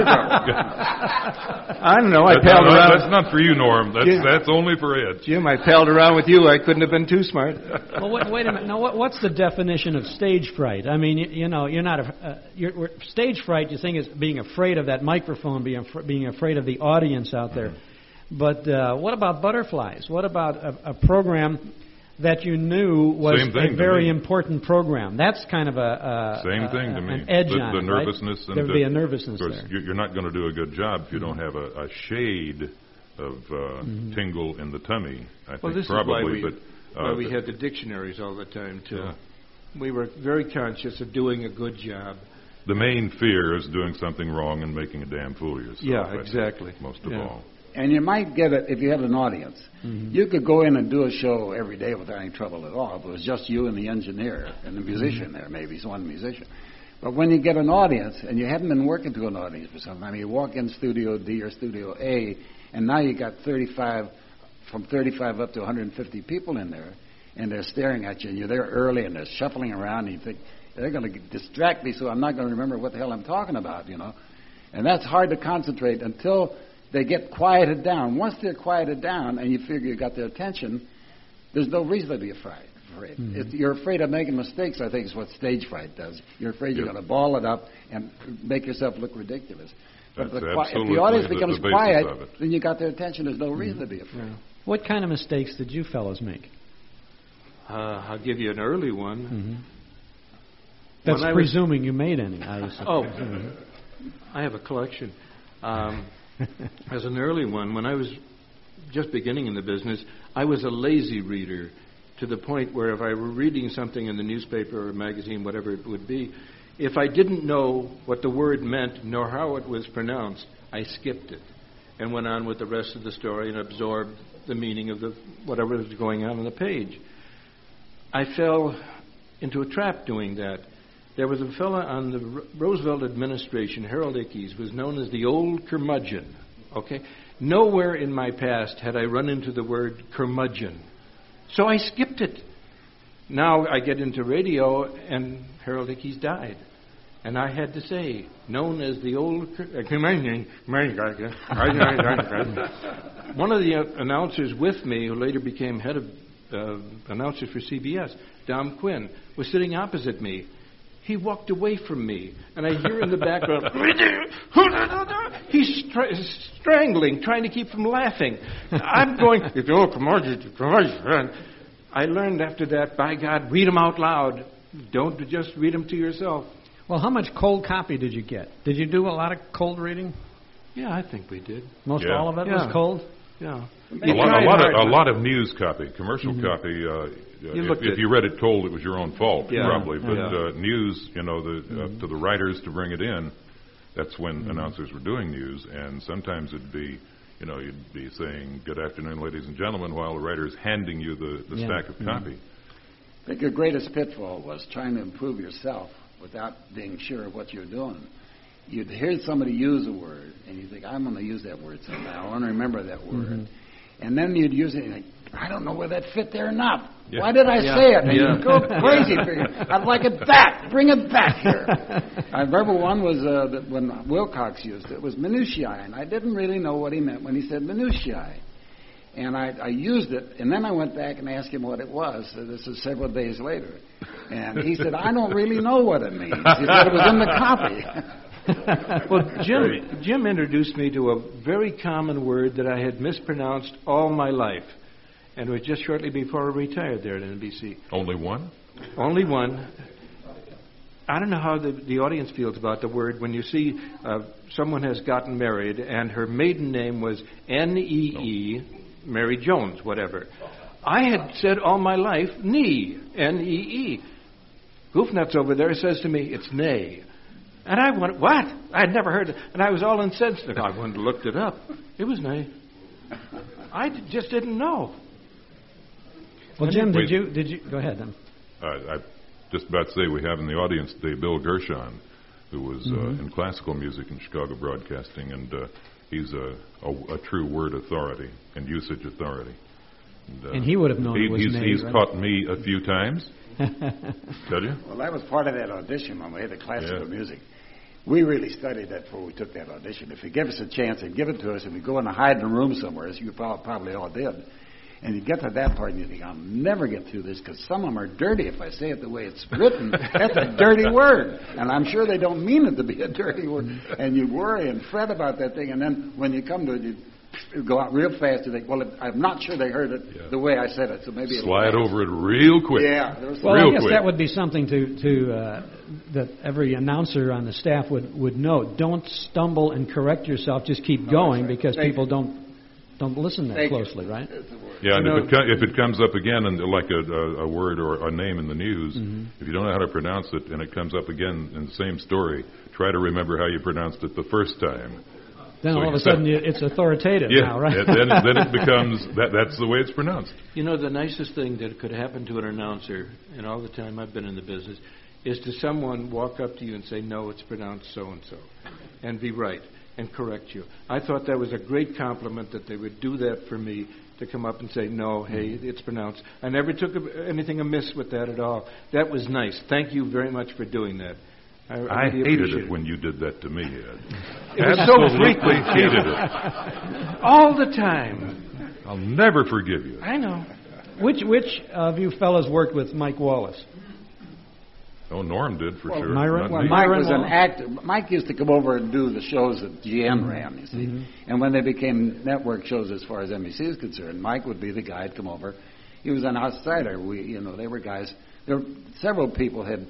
I don't know. I palled around. That's not for you, Norm. That's only for Ed. Jim, I palled around with you. I couldn't have been too smart. Well, wait a minute. Now, what's the definition of stage fright? I mean, you're not stage fright. You think is being afraid of that microphone, being afraid of the audience out there. But what about butterflies? What about a program that you knew was a very important program? That's kind of same thing to me. An edge on the it, nervousness. Right? There'd be a nervousness there. You're not going to do a good job if you don't have a shade of tingle in the tummy. I think this probably. Is why we had the dictionaries all the time too. Yeah. We were very conscious of doing a good job. the main fear is doing something wrong and making a damn fool of yourself. Yeah, exactly. Most of all. And you might get it if you had an audience. Mm-hmm. You could go in and do a show every day without any trouble at all. If it was just you and the engineer and the musician there, maybe it's one musician. But when you get an audience and you haven't been working to an audience for some time, you walk in Studio D or Studio A, and now you got 35 up to 150 people in there, and they're staring at you, and you're there early, and they're shuffling around, and you think, they're going to distract me so I'm not going to remember what the hell I'm talking about, you know. And that's hard to concentrate until they get quieted down. Once they're quieted down and you figure you got their attention, there's no reason to be afraid. Mm-hmm. You're afraid of making mistakes, I think, is what stage fright does. You're afraid you're going to ball it up and make yourself look ridiculous. But That's if the audience becomes the basis quiet, of it. then you got their attention. There's no reason to be afraid. Yeah. What kind of mistakes did you fellows make? I'll give you an early one. Mm-hmm. That's presuming you made any. I have a collection. As an early one, when I was just beginning in the business, I was a lazy reader to the point where if I were reading something in the newspaper or magazine, whatever it would be, if I didn't know what the word meant nor how it was pronounced, I skipped it and went on with the rest of the story and absorbed the meaning of whatever was going on the page. I fell into a trap doing that. There was a fellow on the Roosevelt administration, Harold Ickes, who was known as the old curmudgeon. Okay? Nowhere in my past had I run into the word curmudgeon. So I skipped it. Now I get into radio, and Harold Ickes died. And I had to say, known as the old curmudgeon. One of the announcers with me, who later became head of announcers for CBS, Dom Quinn, was sitting opposite me. He walked away from me, and I hear in the background, he's strangling, trying to keep from laughing. I'm going, come on. I learned after that, by God, read them out loud. Don't just read them to yourself. Well, how much cold copy did you get? Did you do a lot of cold reading? Yeah, I think we did. Most all of it was cold? Yeah. A lot of news copy, commercial copy. If you read it cold, it was your own fault, probably. But news, to the writers to bring it in, that's when announcers were doing news. And sometimes it'd be, you'd be saying, "Good afternoon, ladies and gentlemen," while the writer's handing you the stack of copy. I think your greatest pitfall was trying to improve yourself without being sure of what you're doing. You'd hear somebody use a word, and you think, I'm going to use that word somehow. I want to remember that word. Mm-hmm. And then you'd use it, and you think, I don't know whether that fit there or not. Yeah. Why did I say it? And you'd go crazy. I'd like it back. Bring it back here. I remember one was when Wilcox used it. It was minutiae, and I didn't really know what he meant when he said minutiae. And I used it, and then I went back and asked him what it was. So this is several days later. And he said, I don't really know what it means. He said it was in the copy. Well, Jim introduced me to a very common word that I had mispronounced all my life. And it was just shortly before I retired there at NBC. Only one? Only one. I don't know how the audience feels about the word when you see someone has gotten married and her maiden name was N-E-E, Mary Jones, whatever. I had said all my life, Nee, N-E-E. Goofnuts over there says to me, it's Nay. And I went, what? I'd never heard it. And I was all incensed. I went and looked it up. It was Nay. I just didn't know. Well, Jim, did you go ahead then? I just about to say we have in the audience today Bill Gershon, who was in classical music in Chicago broadcasting, and he's a true word authority and usage authority. And he would have known it was Nay, He's right? caught me a few times. Did you? Well, that was part of that audition when we had the classical music. We really studied that before we took that audition. If you give us a chance and give it to us, and we go in and hide in a room somewhere, as you probably all did, and you get to that part and you think, I'll never get through this because some of them are dirty. If I say it the way it's written, that's a dirty word. And I'm sure they don't mean it to be a dirty word. And you worry and fret about that thing, and then when you come to it, you go out real fast and think, well, I'm not sure they heard it the way I said it, so maybe it'll slide over it real quick. Yeah. Well, I guess that would be something to that every announcer on the staff would know. Don't stumble and correct yourself. Just keep going because people don't don't listen that Thank you. closely, right? That's the word. Yeah, and if it comes up again, and like a word or a name in the news, if you don't know how to pronounce it, and it comes up again in the same story, try to remember how you pronounced it the first time. Then So all of a you- sudden it's authoritative Yeah, now, right? then it becomes that's the way it's pronounced. You know, the nicest thing that could happen to an announcer, in all the time I've been in the business, is to someone walk up to you and say, no, it's pronounced so-and-so, and be right, and correct you. I thought that was a great compliment that they would do that for me, to come up and say, no, hey, it's pronounced. I never took anything amiss with that at all. That was nice. Thank you very much for doing that. I I really hated appreciate it when you did that to me, Ed. It was so Absolutely frequent. hated it. All the time. I'll never forgive you. I know. Which of you fellows worked with Mike Wallace? Oh, Norm did for sure. Myron- Not me. Mike Myron was an Wallace? actor. Mike used to come over and do the shows that GM ran, you see. And when they became network shows as far as NBC is concerned, Mike would be the guy to come over. He was an outsider. They were guys. Several people had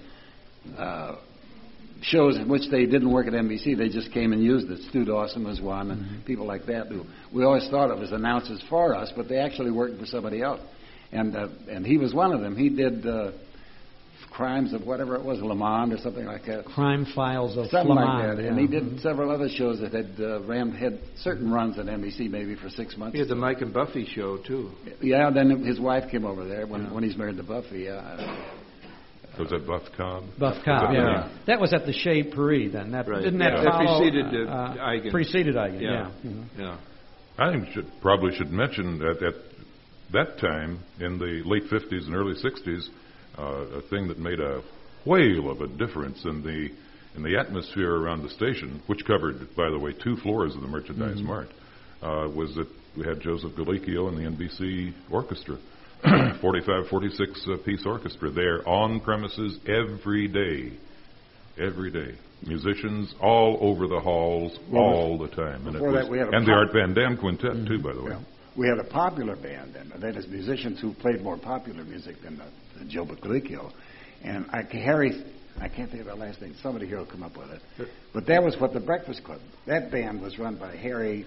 shows in which they didn't work at NBC. They just came and used it. Stu Dawson was one, and people like that who we always thought of as announcers for us, but they actually worked for somebody else. And he was one of them. He did Crimes of whatever it was, Le Mans or something like that. Crime Files of Something like Flamand, that. yeah. And he did several other shows that had certain runs at NBC maybe for 6 months. He had the Mike and Buffy show, too. Yeah, then his wife came over there when he's married to Buffy. Yeah. Was that Buff Cobb? Buff Cobb, Was that yeah. the name? That was at the Shea Paris then. Right. Didn't that That follow, preceded Eigen. Preceded Eigen, yeah. Yeah. I think probably should mention that at that time, in the late 50s and early 60s, a thing that made a whale of a difference in the atmosphere around the station, which covered, by the way, 2 floors of the Merchandise Mart, was that we had Joseph Galicchio and the NBC Orchestra, 45, 46-piece orchestra there on premises every day. Every day. Musicians all over the halls all the time. And, before that we had and the Art Van Dam Quintet, too, by the way. Well, we had a popular band then. That is musicians who played more popular music than Joe Galicchio. And Harry, I can't think of that last name. Somebody here will come up with it. But that was what the Breakfast Club. That band was run by Harry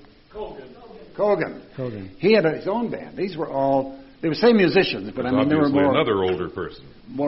Cogan. He had his own band. These were all, they were same musicians, but I mean they were Obviously more another older person.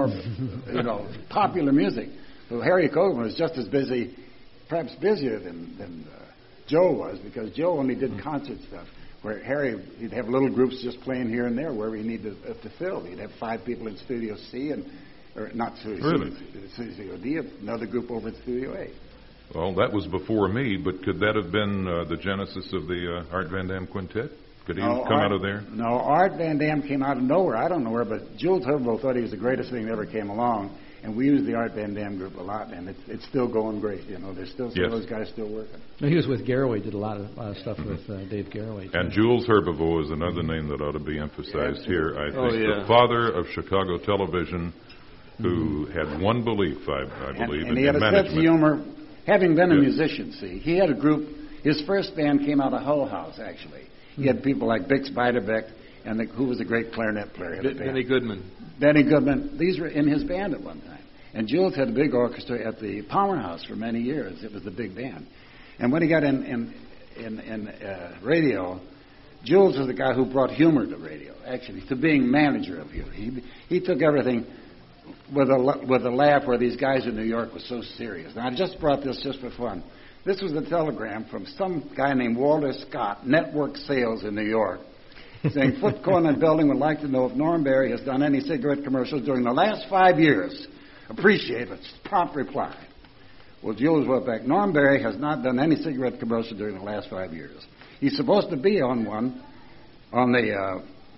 popular music. So Harry Cogan was just as busy, perhaps busier than Joe was, because Joe only did concert stuff. Where Harry, he'd have little groups just playing here and there wherever he needed to fill. He'd have 5 people in Studio C or not Studio C, Studio D, another group over at Studio A. Well, that was before me, but could that have been the genesis of the Art Van Dam Quintet? Could he have come out of there? No, Art Van Dam came out of nowhere. I don't know where, but Jules Herbo thought he was the greatest thing that ever came along, and we used the Art Van Dam group a lot, and it's still going great. There's still some of those guys still working. No, he was with Garraway, did a lot of stuff with Dave Garraway. And Jules Herbeveau is another name that ought to be emphasized here. I think the father of Chicago television, who had one belief, I believe, and in he had a management. sense of humor. Having been a musician, see, he had a group. His first band came out of Hull House, actually. He had people like Bix Beiderbecke, and who was a great clarinet player. Benny Goodman. Benny Goodman. These were in his band at one time. And Jules had a big orchestra at the Palmer House for many years. It was the big band. And when he got in radio, Jules was the guy who brought humor to radio, actually, to being manager of humor. He took everything with a laugh, where these guys in New York were so serious. Now, I just brought this just for fun. This was a telegram from some guy named Walter Scott, Network Sales in New York, saying, Foot Corner Building would like to know if Norm Barry has done any cigarette commercials during the last 5 years. Appreciate it. Prompt reply. Well, Jules wrote back, Norm Barry has not done any cigarette commercial during the last 5 years. He's supposed to be on one on the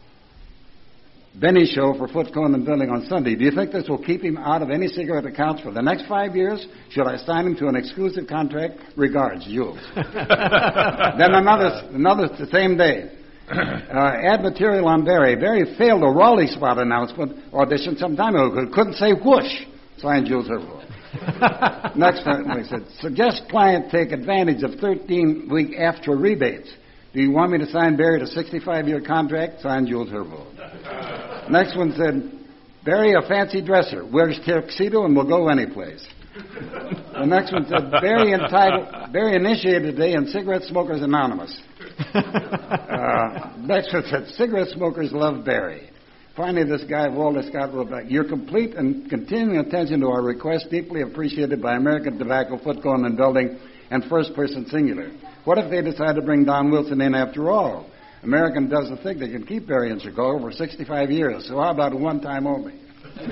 Benny Show for Foot Corner Building on Sunday. Do you think this will keep him out of any cigarette accounts for the next 5 years? Should I sign him to an exclusive contract? Regards, Jules. Then another the same day. Add material on Barry. Barry failed a Raleigh spot announcement audition some time ago. Couldn't say whoosh. Signed, Jules Herbo. Next time we said, suggest client take advantage of 13-week after rebates. Do you want me to sign Barry to a 65-year contract? Signed, Jules Herbo. Next one said, Barry, a fancy dresser, wears tuxedo and will go anyplace. The next one said, Barry initiated today in Cigarette Smokers Anonymous. Beckford said, cigarette smokers love Barry. Finally, this guy, Walter Scott, wrote back, your complete and continuing attention to our request deeply appreciated by American Tobacco, Footcone and Building, and First Person Singular. What if they decide to bring Don Wilson in after all? American doesn't think they can keep Barry in Chicago for 65 years, so how about one time only? They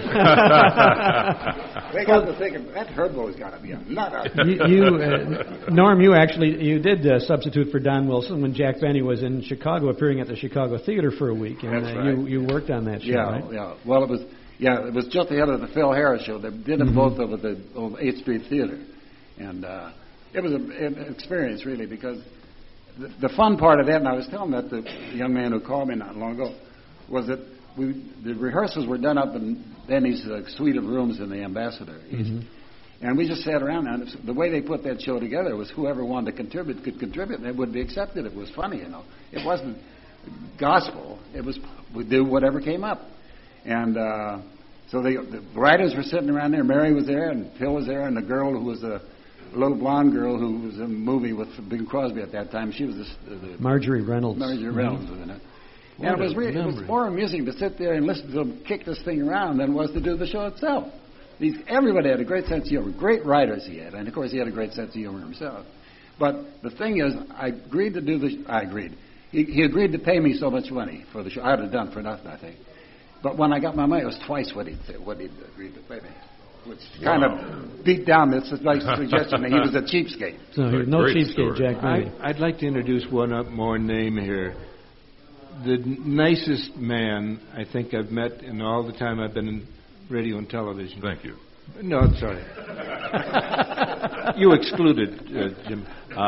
got to thinking, that Herbo's got to be a nut. Norm, you did substitute for Don Wilson when Jack Benny was in Chicago, appearing at the Chicago Theater for a week, and that's right. you worked on that show, right? Yeah. Well, it was just ahead of the Phil Harris show. They did them both over the old 8th Street Theater, and it was an experience really, because the fun part of that, and I was telling that the young man who called me not long ago, was that the rehearsals were done up in Benny's suite of rooms in the Ambassador East. And we just sat around, and the way they put that show together was whoever wanted to contribute could contribute, and it would be accepted. It was funny, you know. It wasn't gospel. It was, we'd do whatever came up. And so the writers were sitting around there. Mary was there, and Phil was there, and the girl who was a little blonde girl who was in a movie with Bing Crosby at that time, she was the Marjorie Reynolds. Marjorie Reynolds was in it. And it was more amusing to sit there and listen to them kick this thing around than it was to do the show itself. Everybody had a great sense of humor. Great writers he had. And, of course, he had a great sense of humor himself. But the thing is, I agreed to do the... I agreed. He agreed to pay me so much money for the show. I would have done for nothing, I think. But when I got my money, it was twice what he'd agreed to pay me. Which kind of beat down this nice suggestion that he was a cheapskate. So no cheapskate, Jack Benny. I'd like to introduce one more name here. The nicest man I think I've met in all the time I've been in radio and television. Thank you. No, sorry. You excluded, Jim.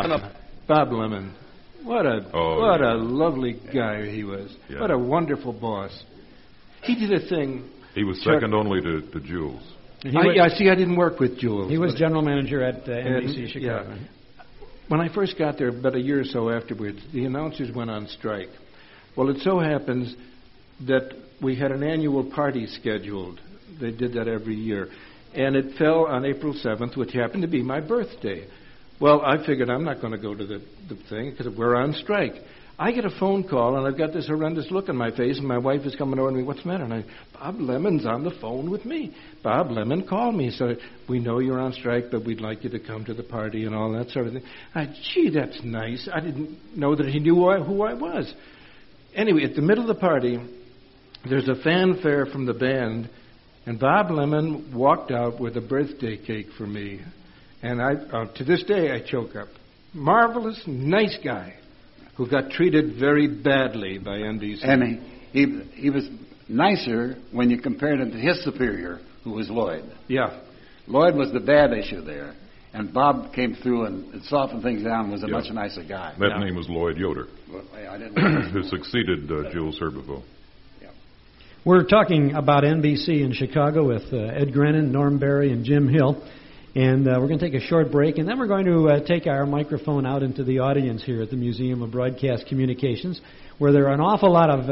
Bob Lemon. What a lovely guy he was. Yeah. What a wonderful boss. He did a thing. He was second only to Jules. I didn't work with Jules. He was general manager at NBC Chicago. Yeah. When I first got there, about a year or so afterwards, the announcers went on strike. Well, it so happens that we had an annual party scheduled. They did that every year. And it fell on April 7th, which happened to be my birthday. Well, I figured I'm not going to go to the thing because we're on strike. I get a phone call, and I've got this horrendous look on my face, and my wife is coming over to me, what's the matter? And Bob Lemon's on the phone with me. Bob Lemon called me. So we know you're on strike, but we'd like you to come to the party and all that sort of thing. Gee, that's nice. I didn't know that he knew who I was. Anyway, at the middle of the party, there's a fanfare from the band, and Bob Lemon walked out with a birthday cake for me. And to this day, I choke up. Marvelous, nice guy who got treated very badly by NBC. And he was nicer when you compared him to his superior, who was Lloyd. Yeah. Lloyd was the bad issue there. And Bob came through and softened things down and was a much nicer guy. That name was Lloyd Yoder, I didn't know. who succeeded Jules Herbovo. Yeah. We're talking about NBC in Chicago with Ed Grenon, Norm Barry, and Jim Hill. And we're going to take a short break, and then we're going to take our microphone out into the audience here at the Museum of Broadcast Communications, where there are an awful lot of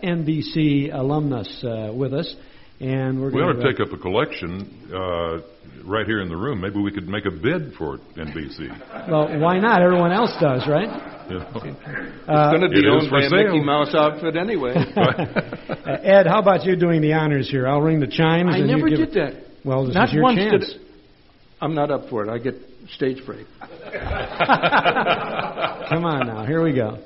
NBC alumnus with us. And we ought to take up a collection right here in the room. Maybe we could make a bid for NBC. Well, why not? Everyone else does, right? It's going to be owned by a Mickey Mouse outfit anyway. Ed, how about you doing the honors here? I'll ring the chimes. I never did that. Well, this not is your once chance. I'm not up for it. I get stage fright. Come on now. Here we go.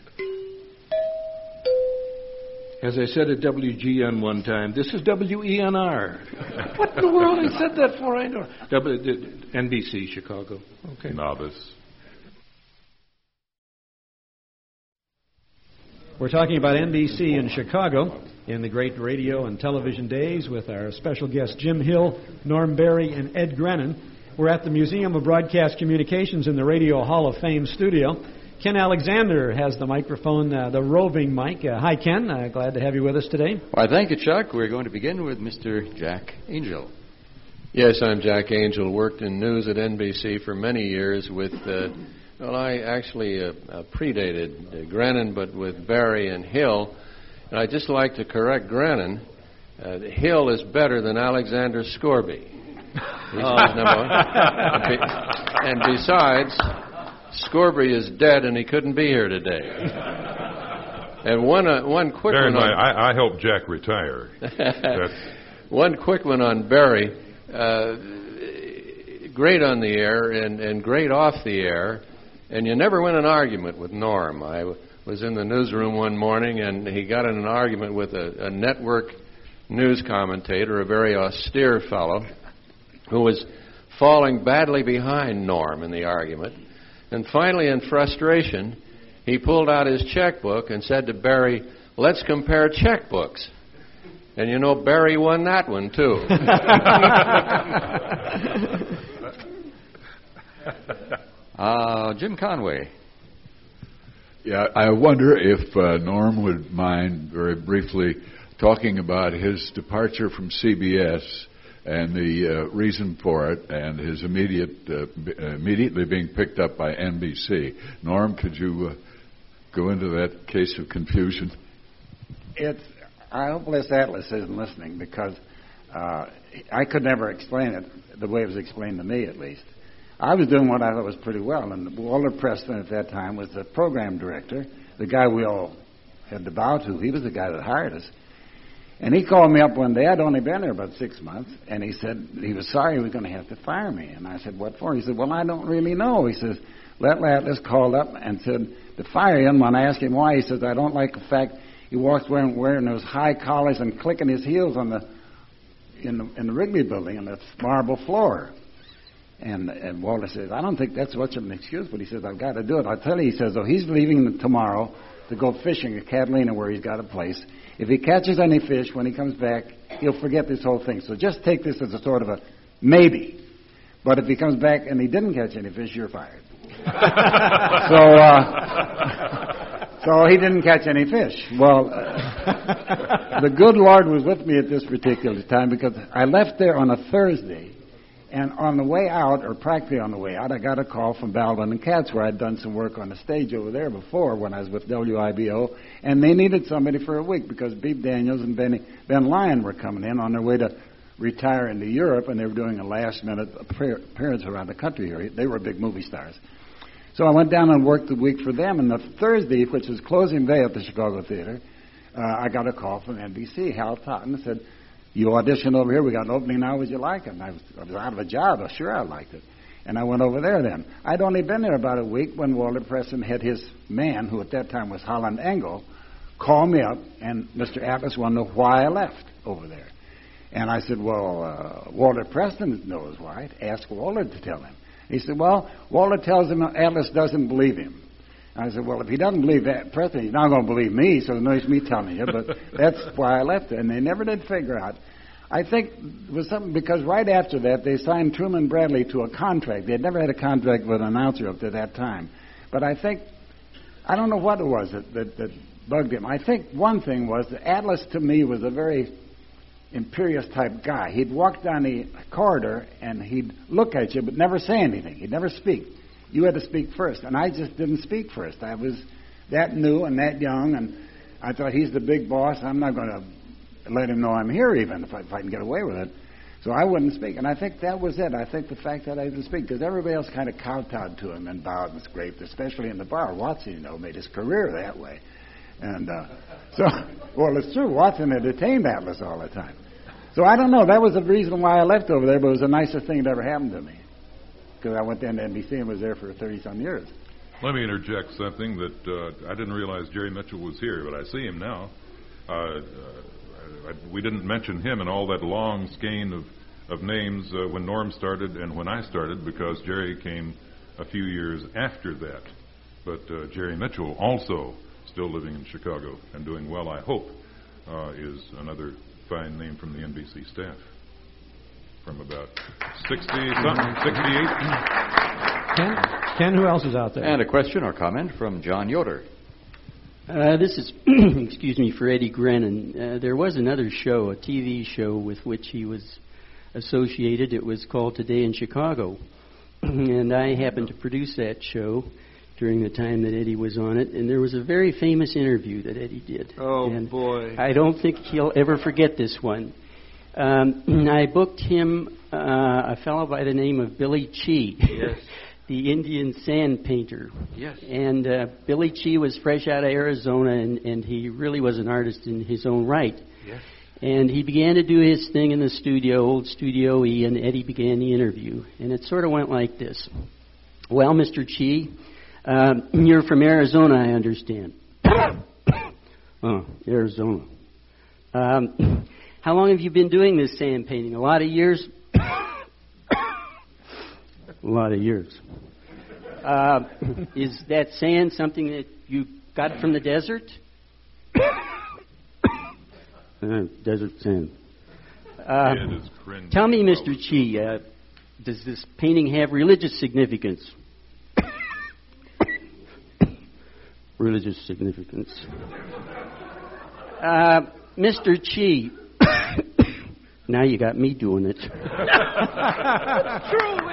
As I said at WGN one time, this is WENR. What in the world I said that for? I know. NBC, Chicago. Okay. Novice. We're talking about NBC in Chicago in the great radio and television days with our special guests Jim Hill, Norm Barry, and Ed Grenon. We're at the Museum of Broadcast Communications in the Radio Hall of Fame studio. Ken Alexander has the microphone, the roving mic. Hi, Ken. Glad to have you with us today. Why, thank you, Chuck. We're going to begin with Mr. Jack Angel. Yes, I'm Jack Angel. Worked in news at NBC for many years with, I actually predated Grenon, but with Barry and Hill. And I'd just like to correct Grenon. Hill is better than Alexander Scorby. He's number one. And besides, Scorbry is dead and he couldn't be here today. And one quick Darren, one. I helped Jack retire. One quick one on Barry. Great on the air and great off the air. And you never win an argument with Norm. I was in the newsroom one morning and he got in an argument with a network news commentator, a very austere fellow, who was falling badly behind Norm in the argument. And finally, in frustration, he pulled out his checkbook and said to Barry, "Let's compare checkbooks." And you know, Barry won that one, too. Jim Conway. Yeah, I wonder if Norm would mind very briefly talking about his departure from CBS and the reason for it, and his immediately being picked up by NBC. Norm, could you go into that case of confusion? I hope Les Atlas isn't listening, because I could never explain it the way it was explained to me, at least. I was doing what I thought was pretty well, and Walter Preston at that time was the program director, the guy we all had to bow to. He was the guy that hired us. And he called me up one day. I'd only been there about 6 months, and he said he was sorry he was going to have to fire me. And I said, "What for?" He said, "Well, I don't really know." He says, Les Atlas called up and said to fire him. When I asked him why, he says, "I don't like the fact he walks wearing those high collars and clicking his heels on in the Wrigley building on the marble floor." And Walter says, "I don't think that's much of an excuse," but he says, "I've got to do it. I'll tell you," he says, he's leaving tomorrow to go fishing at Catalina, where he's got a place. If he catches any fish, when he comes back, he'll forget this whole thing. So just take this as a sort of a maybe. But if he comes back and he didn't catch any fish, you're fired." So he didn't catch any fish. Well, the good Lord was with me at this particular time, because I left there on a Thursday. And on the way out, or practically on the way out, I got a call from Baldwin and Katz, where I'd done some work on the stage over there before when I was with WIBO, and they needed somebody for a week because Beeb Daniels and Ben Lyon were coming in on their way to retire into Europe, and they were doing a last-minute appearance around the country here. They were big movie stars. So I went down and worked the week for them, and the Thursday, which was closing day at the Chicago Theater, I got a call from NBC. Hal Totten said, "You auditioned over here. We got an opening now. Would you like it?" And I was out of a job. Sure, I liked it. And I went over there then. I'd only been there about a week when Walter Preston had his man, who at that time was Holland Engel, call me up, and Mr. Atlas wanted to know why I left over there. And I said, "Well, Walter Preston knows why. Ask Walter to tell him." He said, "Well, Walter tells him Atlas doesn't believe him." I said, "Well, if he doesn't believe that Preston, he's not going to believe me, so no use me telling you." But that's why I left it. And they never did figure out. I think it was something, because right after that, they signed Truman Bradley to a contract. They had never had a contract with an announcer up to that time. But I don't know what it was that bugged him. I think one thing was that Atlas, to me, was a very imperious type guy. He'd walk down the corridor, and he'd look at you, but never say anything. He'd never speak. You had to speak first, and I just didn't speak first. I was that new and that young, and I thought, he's the big boss. I'm not going to let him know I'm here, even if I can get away with it. So I wouldn't speak, and I think that was it. I think the fact that I didn't speak, because everybody else kind of kowtowed to him and bowed and scraped, especially in the bar. Watson, made his career that way. And well, it's true. Watson had detained Atlas all the time. So I don't know. That was the reason why I left over there, but it was the nicest thing that ever happened to me, because I went down to NBC and was there for 30-some years. Let me interject something that I didn't realize Jerry Mitchell was here, but I see him now. We didn't mention him in all that long skein of names when Norm started and when I started, because Jerry came a few years after that. But Jerry Mitchell, also still living in Chicago and doing well, I hope, is another fine name from the NBC staff. From about 60-something, 68. Ken, who else is out there? And a question or comment from John Yoder. This is, excuse me, for Eddie Grennan. There was another show, a TV show, with which he was associated. It was called Today in Chicago. And I happened to produce that show during the time that Eddie was on it. And there was a very famous interview that Eddie did. Oh, and boy. I don't think he'll ever forget this one. I booked him, a fellow by the name of Billy Chee. Yes. the Indian sand painter. Yes. And Billy Chi was fresh out of Arizona, and he really was an artist in his own right. Yes. And he began to do his thing in the studio, old Studio E, and Eddie began the interview. And it sort of went like this. Well, Mr. Chi, you're from Arizona, I understand. Oh, Arizona. How long have you been doing this sand painting? A lot of years? A lot of years. Is that sand something that you got from the desert? Desert sand. Tell me, Mr. Chi, does this painting have religious significance? Religious significance. Mr. Chi, now you got me doing it. It's true.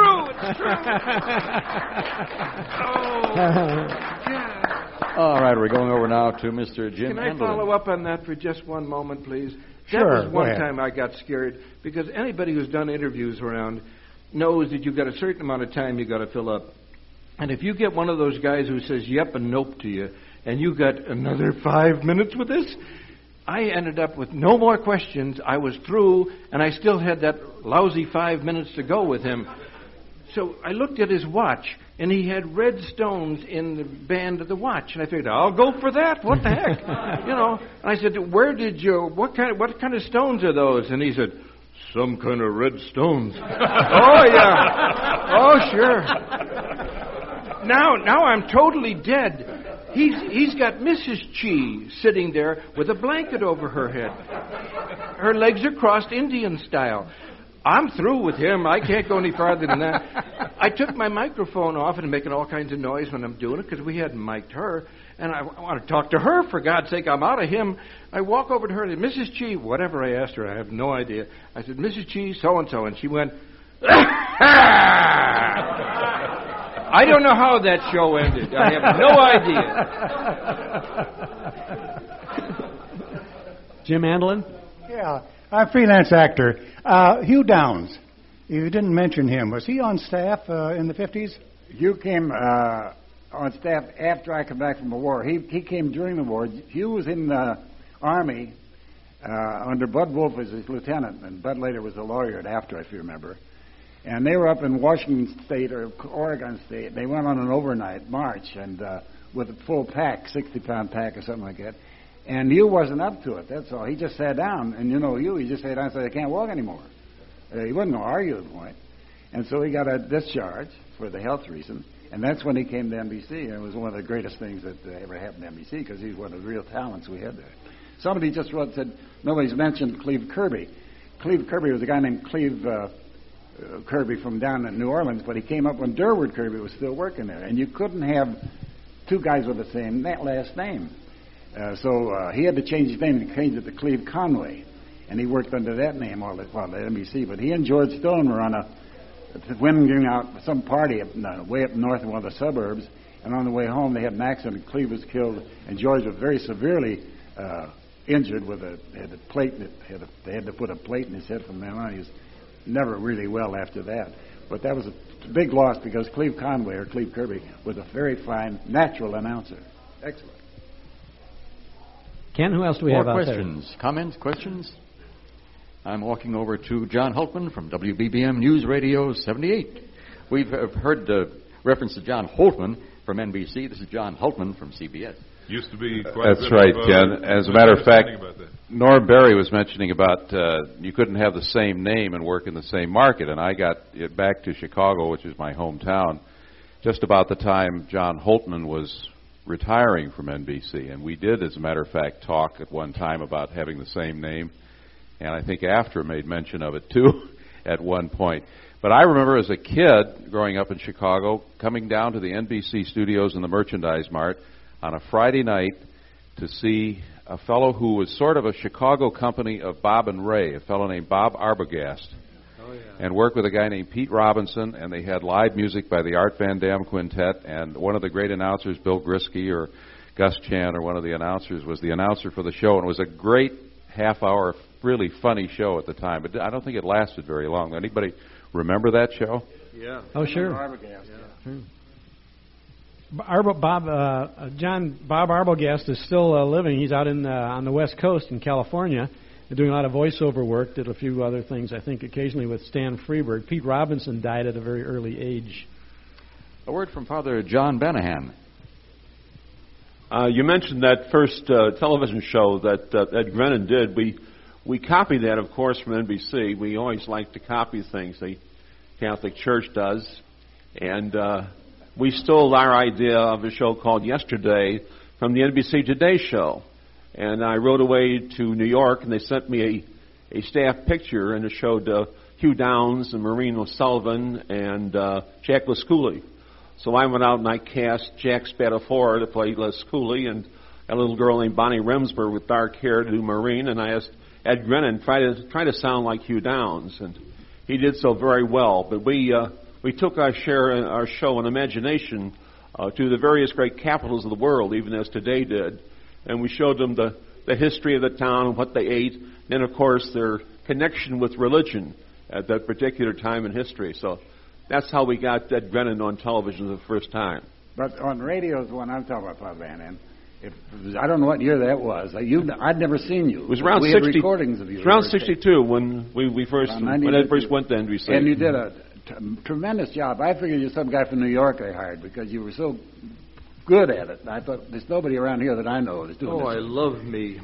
All right, we're going over now to Mr. Jim Can I Andelin. follow up on that for just one moment, please? Sure, That was go one ahead. time I got scared, because anybody who's done interviews around knows that you've got a certain amount of time you've got to fill up. And if you get one of those guys who says yep and nope to you, and you got another 5 minutes with this, I ended up with no more questions. I was through, and I still had that lousy 5 minutes to go with him. So I looked at his watch, and he had red stones in the band of the watch, and I figured, I'll go for that. What the heck, you know? And I said, what kind of stones are those? And he said, some kind of red stones. Oh yeah, oh sure. Now I'm totally dead. He's got Mrs. Chi sitting there with a blanket over her head. Her legs are crossed Indian style. I'm through with him. I can't go any farther than that. I took my microphone off and making all kinds of noise when I'm doing it because we hadn't mic'd her. And I want to talk to her, for God's sake. I'm out of him. I walk over to her and said, Mrs. Chi, whatever I asked her, I have no idea. I said, Mrs. Chi, so-and-so. And she went, I don't know how that show ended. I have no idea. Jim Andelin? Yeah, I'm a freelance actor. Hugh Downs, you didn't mention him. Was he on staff in the 50s? Hugh came on staff after I came back from the war. He came during the war. Hugh was in the Army under Bud Wolf as his lieutenant, and Bud later was a lawyer at AFTRA, if you remember. And they were up in Washington State or Oregon State. They went on an overnight march and with a full pack, 60-pound pack or something like that. And Hugh wasn't up to it, that's all. He just sat down. And you know Hugh, he just sat down and said, I can't walk anymore. He wasn't going to argue the point. And so he got a discharge for the health reason. And that's when he came to NBC. And it was one of the greatest things that ever happened to NBC because he's one of the real talents we had there. Somebody just wrote, said, nobody's mentioned Cleve Kirby. Cleve Kirby was a guy named Cleve Kirby from down in New Orleans, but he came up when Durward Kirby was still working there. And you couldn't have two guys with the same last name. So he had to change his name and changed it to Cleve Conway. And he worked under that name all at NBC. But he and George Stone were on a winding out some party way up north in one of the suburbs. And on the way home, they had an accident. Cleve was killed, and George was very severely injured with had a plate. They had to put a plate in his head from then on. He was never really well after that. But that was a big loss because Cleve Conway, or Cleve Kirby, was a very fine, natural announcer. Excellent. Ken, who else do we have out questions, comments, questions? I'm walking over to John Hultman from WBBM News Radio 78. We've heard reference to John Holtman from NBC. This is John Hultman from CBS. Used to be quite That's right, Ken. As a matter of fact, Norm Barry was mentioning about you couldn't have the same name and work in the same market. And I got it back to Chicago, which is my hometown, just about the time John Holtman was retiring from NBC. And we did, as a matter of fact, talk at one time about having the same name. And I think AFTRA made mention of it, too, at one point. But I remember as a kid growing up in Chicago, coming down to the NBC studios in the Merchandise Mart on a Friday night to see a fellow who was sort of a Chicago company of Bob and Ray, a fellow named Bob Arbogast, and worked with a guy named Pete Robinson, and they had live music by the Art Van Dam Quintet, and one of the great announcers, Bill Grisky or Gus Chan, or one of the announcers, was the announcer for the show, and it was a great half-hour, really funny show at the time, but I don't think it lasted very long. Anybody remember that show? Yeah. Oh, sure. Arbogast, yeah. Bob Arbogast is still living. He's out on the West Coast in California, doing a lot of voiceover work. Did a few other things, I think, occasionally with Stan Freberg. Pete Robinson died at a very early age. A word from Father John Banahan. You mentioned that first television show that Ed Grenon did. We copied that, of course, from NBC. We always like to copy things the Catholic Church does. And we stole our idea of a show called Yesterday from the NBC Today show. And I rode away to New York, and they sent me a staff picture, and it showed Hugh Downs and Maureen O'Sullivan and Jack Lescoulie. So I went out and I cast Jack Spatafora to play Lescoulie, and a little girl named Bonnie Remsburg with dark hair to do Maureen, and I asked Ed Grenon, try to sound like Hugh Downs, and he did so very well. But we took our show and imagination to the various great capitals of the world, even as Today did, and we showed them the history of the town and what they ate, and of course their connection with religion at that particular time in history. So that's how we got Ed Grenon on television the first time. But on radio is the one I'm talking about, Father Van Enden. I don't know what year that was. I'd never seen you. It was around we 60. Had recordings of you. It was around 62 when Ed first went to NBC. And you did a tremendous job. I figured you were some guy from New York they hired because you were so good at it. I thought there's nobody around here that I know that's doing this. Oh, I love me.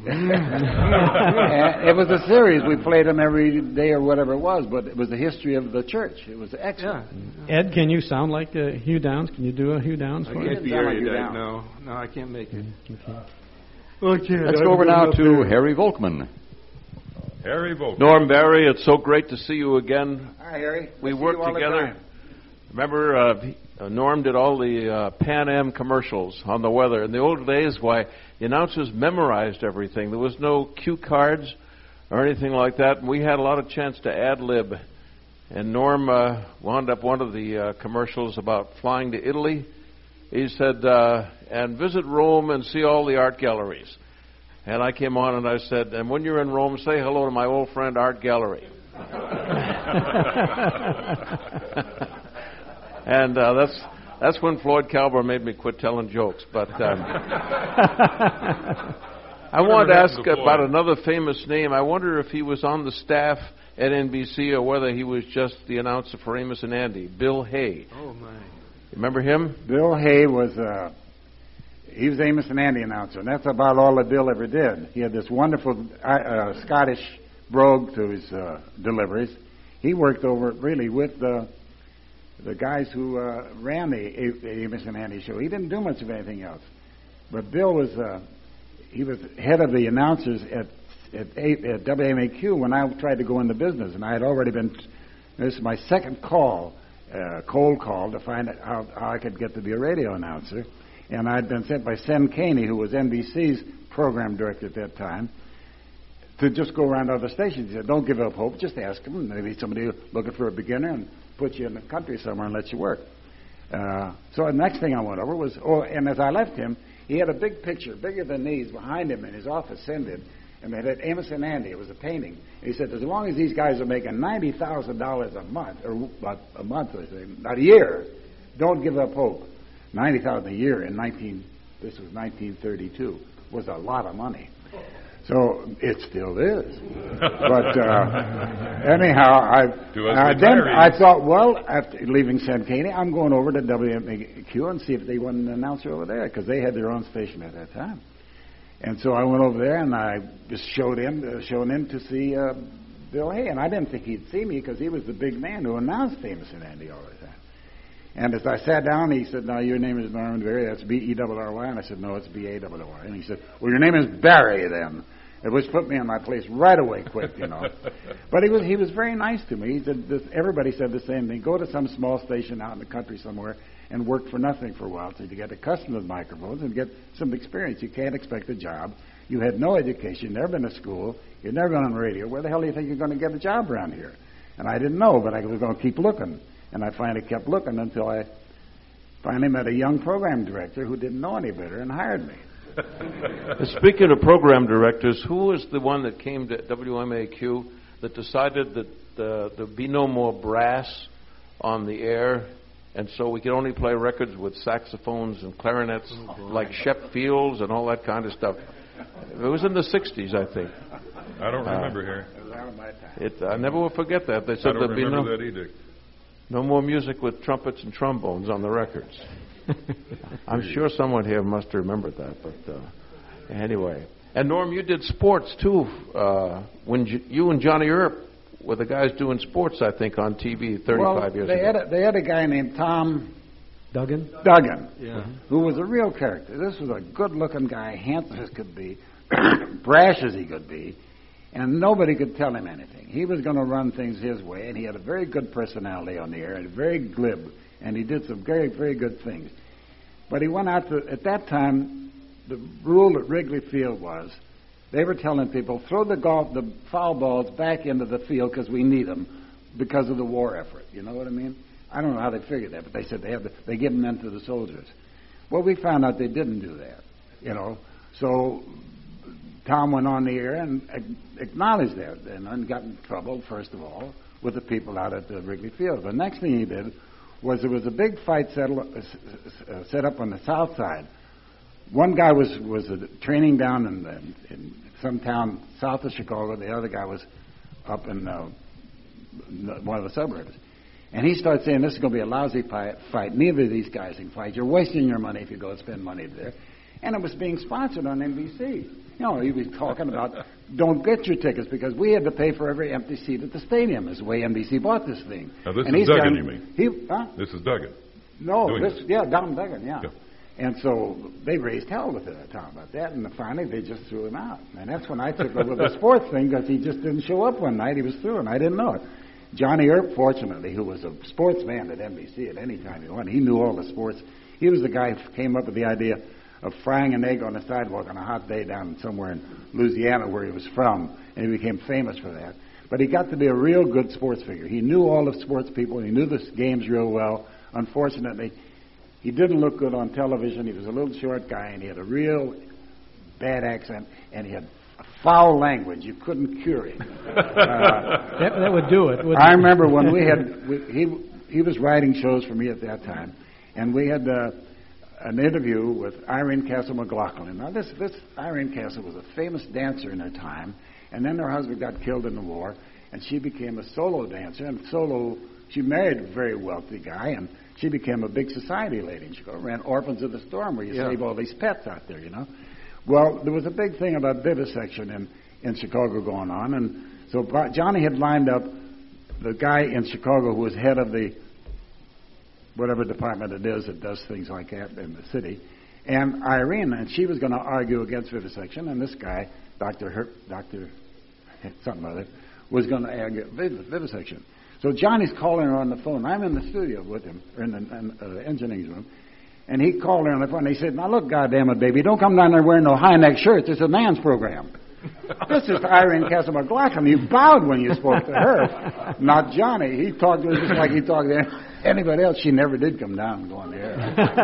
It was a series. We played them every day or whatever it was, but it was the history of the church. It was excellent. Yeah. Ed, can you sound like Hugh Downs? Can you do a Hugh Downs for us? I can't be erudite. No, I can't make it. Okay. Let's go over now to Harry Volkman. Harry Volkman. Norm Barry, it's so great to see you again. Hi, Harry. We worked together. Remember, Norm did all the Pan Am commercials on the weather. In the old days, why, the announcers memorized everything. There was no cue cards or anything like that, and we had a lot of chance to ad-lib. And Norm wound up one of the commercials about flying to Italy. He said, and visit Rome and see all the art galleries. And I came on and I said, and when you're in Rome, say hello to my old friend Art Gallery. And that's when Floyd Calvert made me quit telling jokes. But I wanted to ask about another famous name. I wonder if he was on the staff at NBC or whether he was just the announcer for Amos and Andy. Bill Hay. Oh, my. Remember him? Bill Hay was he was Amos and Andy announcer, and that's about all that Bill ever did. He had this wonderful Scottish brogue to his deliveries. He worked over really with the guys who ran the Amos and Andy show. He didn't do much of anything else. But Bill was he was head of the announcers at WMAQ when I tried to go into business, and I had already been. This is my second call, cold call, to find out how I could get to be a radio announcer. And I'd been sent by Sen Caney, who was NBC's program director at that time, to just go around other stations. He said, don't give up hope, just ask them. Maybe somebody looking for a beginner and put you in the country somewhere and let you work. So the next thing I went over was, and as I left him, he had a big picture, bigger than these, behind him in his office, sended, and they had Amos and Andy. It was a painting. And he said, as long as these guys are making $90,000 a month, or a month, I think, not a year, don't give up hope. $90,000 a year this was 1932, was a lot of money. So it still is. But anyhow, I thought, well, after leaving San Caney, I'm going over to WMAQ and see if they want an announcer over there, because they had their own station at that time. And so I went over there and I just shown in to see Bill Hay, and I didn't think he'd see me because he was the big man who announced Amos and Andy all the time. And as I sat down, he said, "No, your name is Norman Barry. That's B-E-R-R-Y." And I said, "No, it's B-A-R-R-Y." And he said, "Well, your name is Barry then." It was put me in my place right away, quick, you know. But he was very nice to me. He said, everybody said the same thing. Go to some small station out in the country somewhere and work for nothing for a while till you get accustomed to the microphones and get some experience. You can't expect a job. You had no education, never been to school, you'd never been on the radio. Where the hell do you think you're going to get a job around here? And I didn't know, but I was going to keep looking. And I finally kept looking until I finally met a young program director who didn't know any better and hired me. Speaking of program directors, who was the one that came to WMAQ that decided that there'd be no more brass on the air, and so we could only play records with saxophones and clarinets like Shep Fields and all that kind of stuff. It was in the 60s, I think. I don't remember, Harry. I never will forget that. They said there'd be that edict. no more music with trumpets and trombones on the records. I'm sure someone here must remember that, but anyway. And Norm, you did sports too. When you and Johnny Earp were the guys doing sports, I think, on TV 35 years ago. They had a guy named Tom Duggan, yeah, who was a real character. This was a good-looking guy, handsome as could be, brash as he could be, and nobody could tell him anything. He was going to run things his way, and he had a very good personality on the air, and very glib, and he did some very, very good things. But he went out to, at that time, the rule at Wrigley Field was, they were telling people, throw the foul balls back into the field because we need them because of the war effort. You know what I mean? I don't know how they figured that, but they said they give them then to the soldiers. Well, we found out they didn't do that, you know. So Tom went on the air and acknowledged that, and got in trouble, first of all, with the people out at the Wrigley Field. The next thing he did was there was a big fight set up on the south side. One guy was training down in some town south of Chicago. The other guy was up in one of the suburbs. And he started saying, this is going to be a lousy fight. Neither of these guys can fight. You're wasting your money if you go and spend money there. And it was being sponsored on NBC. You know, he was talking about, don't get your tickets because we had to pay for every empty seat at the stadium. Is the way NBC bought this thing. Now, this is Duggan, you mean? This is Duggan. No, Don Duggan, yeah. And so they raised hell with Tom about that, and finally they just threw him out. And that's when I took over the sports thing because he just didn't show up one night. He was through, and I didn't know it. Johnny Earp, fortunately, who was a sportsman at NBC at any time he wanted, he knew all the sports. He was the guy who came up with the idea of frying an egg on the sidewalk on a hot day down somewhere in Louisiana where he was from, and he became famous for that. But he got to be a real good sports figure. He knew all the sports people. He knew the games real well. Unfortunately, he didn't look good on television. He was a little short guy, and he had a real bad accent, and he had foul language. You couldn't cure him. That would do it. I remember when he was writing shows for me at that time, and we had an interview with Irene Castle McLaughlin. Now, this Irene Castle was a famous dancer in her time, and then her husband got killed in the war, and she became a solo dancer, and she married a very wealthy guy, and she became a big society lady in Chicago. Ran Orphans of the Storm, where you save all these pets out there, you know. Well, there was a big thing about vivisection in Chicago going on, and so Johnny had lined up the guy in Chicago who was head of the whatever department it is that does things like that in the city, and Irene, and she was going to argue against vivisection, and this guy, Dr. something or other, was going to argue vivisection. So Johnny's calling her on the phone. I'm in the studio with him, or in the engineering room. And he called her on the phone. And he said, now look, goddamn it, baby, don't come down there wearing no high-neck shirts. It's a man's program. This is Irene Castle McLaughlin. You bowed when you spoke to her, not Johnny. He talked to her just like he talked to anybody else. She never did come down and go on the air.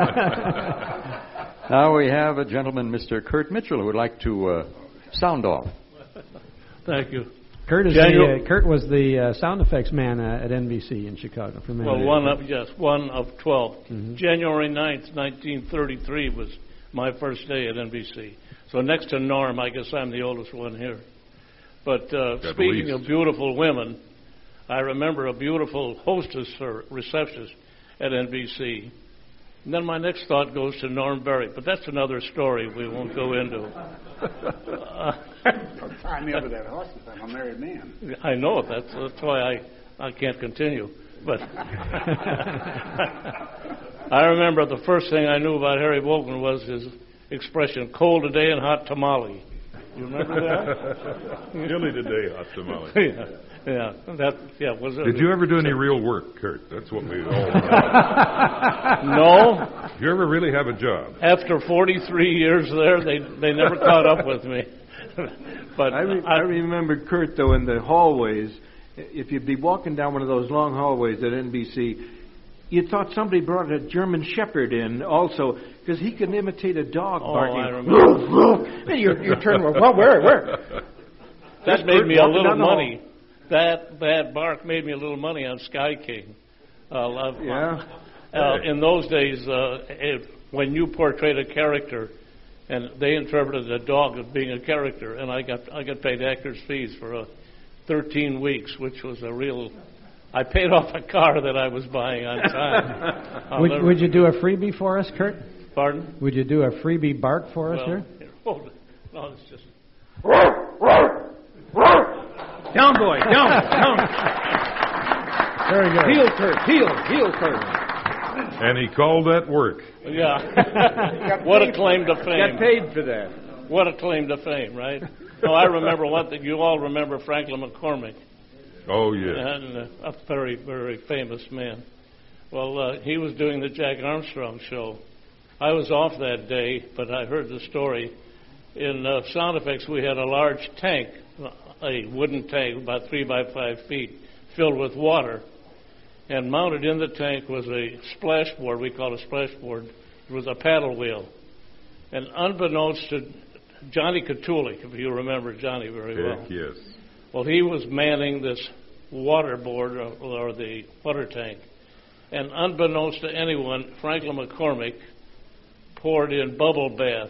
Now we have a gentleman, Mr. Kurt Mitchell, who would like to sound off. Thank you. Kurt was the sound effects man at NBC in Chicago for many years. One of 12. Mm-hmm. January 9th, 1933 was my first day at NBC. So next to Norm, I guess I'm the oldest one here. But speaking of beautiful women, I remember a beautiful hostess or receptionist at NBC. And then my next thought goes to Norm Berry, but that's another story we won't go into. Don't tie me up with that hostess. I'm a married man. I know it. That's why I can't continue. But I remember the first thing I knew about Harry Volkman was his expression, cold today and hot tamale. You remember that? Chilly today, hot tamale. Was it? Did you ever do any real work, Kurt? That's what we all No. Did you ever really have a job? After 43 years there, they never caught up with me. But I remember Kurt, though, in the hallways, if you'd be walking down one of those long hallways at NBC, you thought somebody brought a German Shepherd in also, because he could imitate a dog barking. I remember. And you turn, well, where? That made me a little money. That bark made me a little money on Sky King. In those days, when you portrayed a character, and they interpreted a dog as being a character, and I got paid actors' fees for 13 weeks, which was a real. I paid off a car that I was buying on time. Would you do a freebie for us, Kurt? Pardon? Would you do a freebie bark for us here? Hold it. No, it's just. Down, boy, down. Very good. Heel Kurt, heel Kurt. And he called that work. Yeah. What a claim to fame. Got paid for that. What a claim to fame, right? No, I remember one thing. You all remember Franklin McCormick. Oh, yes. And a very, very famous man. Well, he was doing the Jack Armstrong show. I was off that day, but I heard the story. In sound effects, we had a large tank, a wooden tank about 3 by 5 feet, filled with water. And mounted in the tank was a splashboard, we call it a splashboard. It was a paddle wheel. And unbeknownst to Johnny Katulik, if you remember Johnny very well. Yes. Well, he was manning this water board or the water tank. And unbeknownst to anyone, Franklin McCormick poured in bubble bath.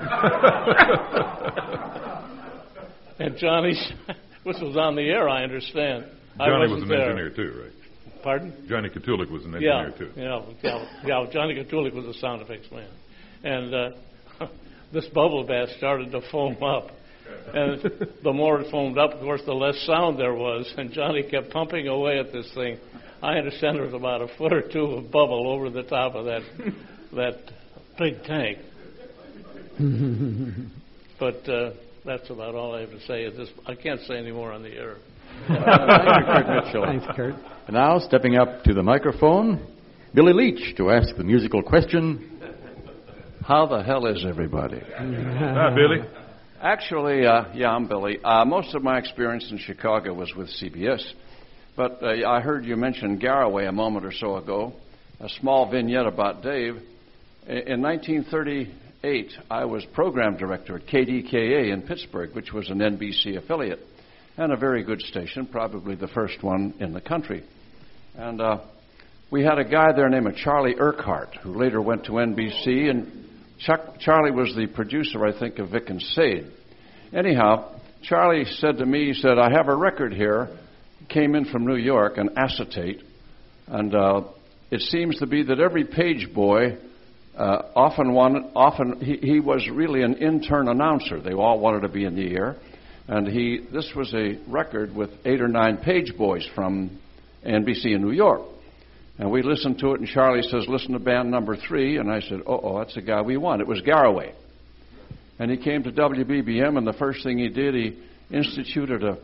And Johnny, this was on the air, I understand. Johnny was an engineer too, right? Pardon? Johnny Katulik was an engineer too. Yeah. Johnny Katulik was a sound effects man. And this bubble bath started to foam up. And the more it foamed up, of course, the less sound there was. And Johnny kept pumping away at this thing. I understand there was about a foot or two of bubble over the top of that big tank. But that's about all I have to say. I can't say any more on the air. Thank you, Kurt Mitchell. Thanks, Kurt. And now, stepping up to the microphone, Billy Leach to ask the musical question. How the hell is everybody? Hi, Billy. Actually, I'm Billy. Most of my experience in Chicago was with CBS. But I heard you mention Garraway a moment or so ago, a small vignette about Dave. In 1938, I was program director at KDKA in Pittsburgh, which was an NBC affiliate, and a very good station, probably the first one in the country. And we had a guy there named Charlie Urquhart, who later went to NBC, and Charlie was the producer, I think, of Vic and Sade. Anyhow, Charlie said to me, he said, I have a record here, came in from New York, an acetate, and it seems to be that every page boy he was really an intern announcer. They all wanted to be in the air. And this was a record with 8 or 9 page boys from NBC in New York. And we listened to it, and Charlie says, listen to band number 3. And I said, that's the guy we want. It was Garraway. And he came to WBBM, and the first thing he did, he instituted at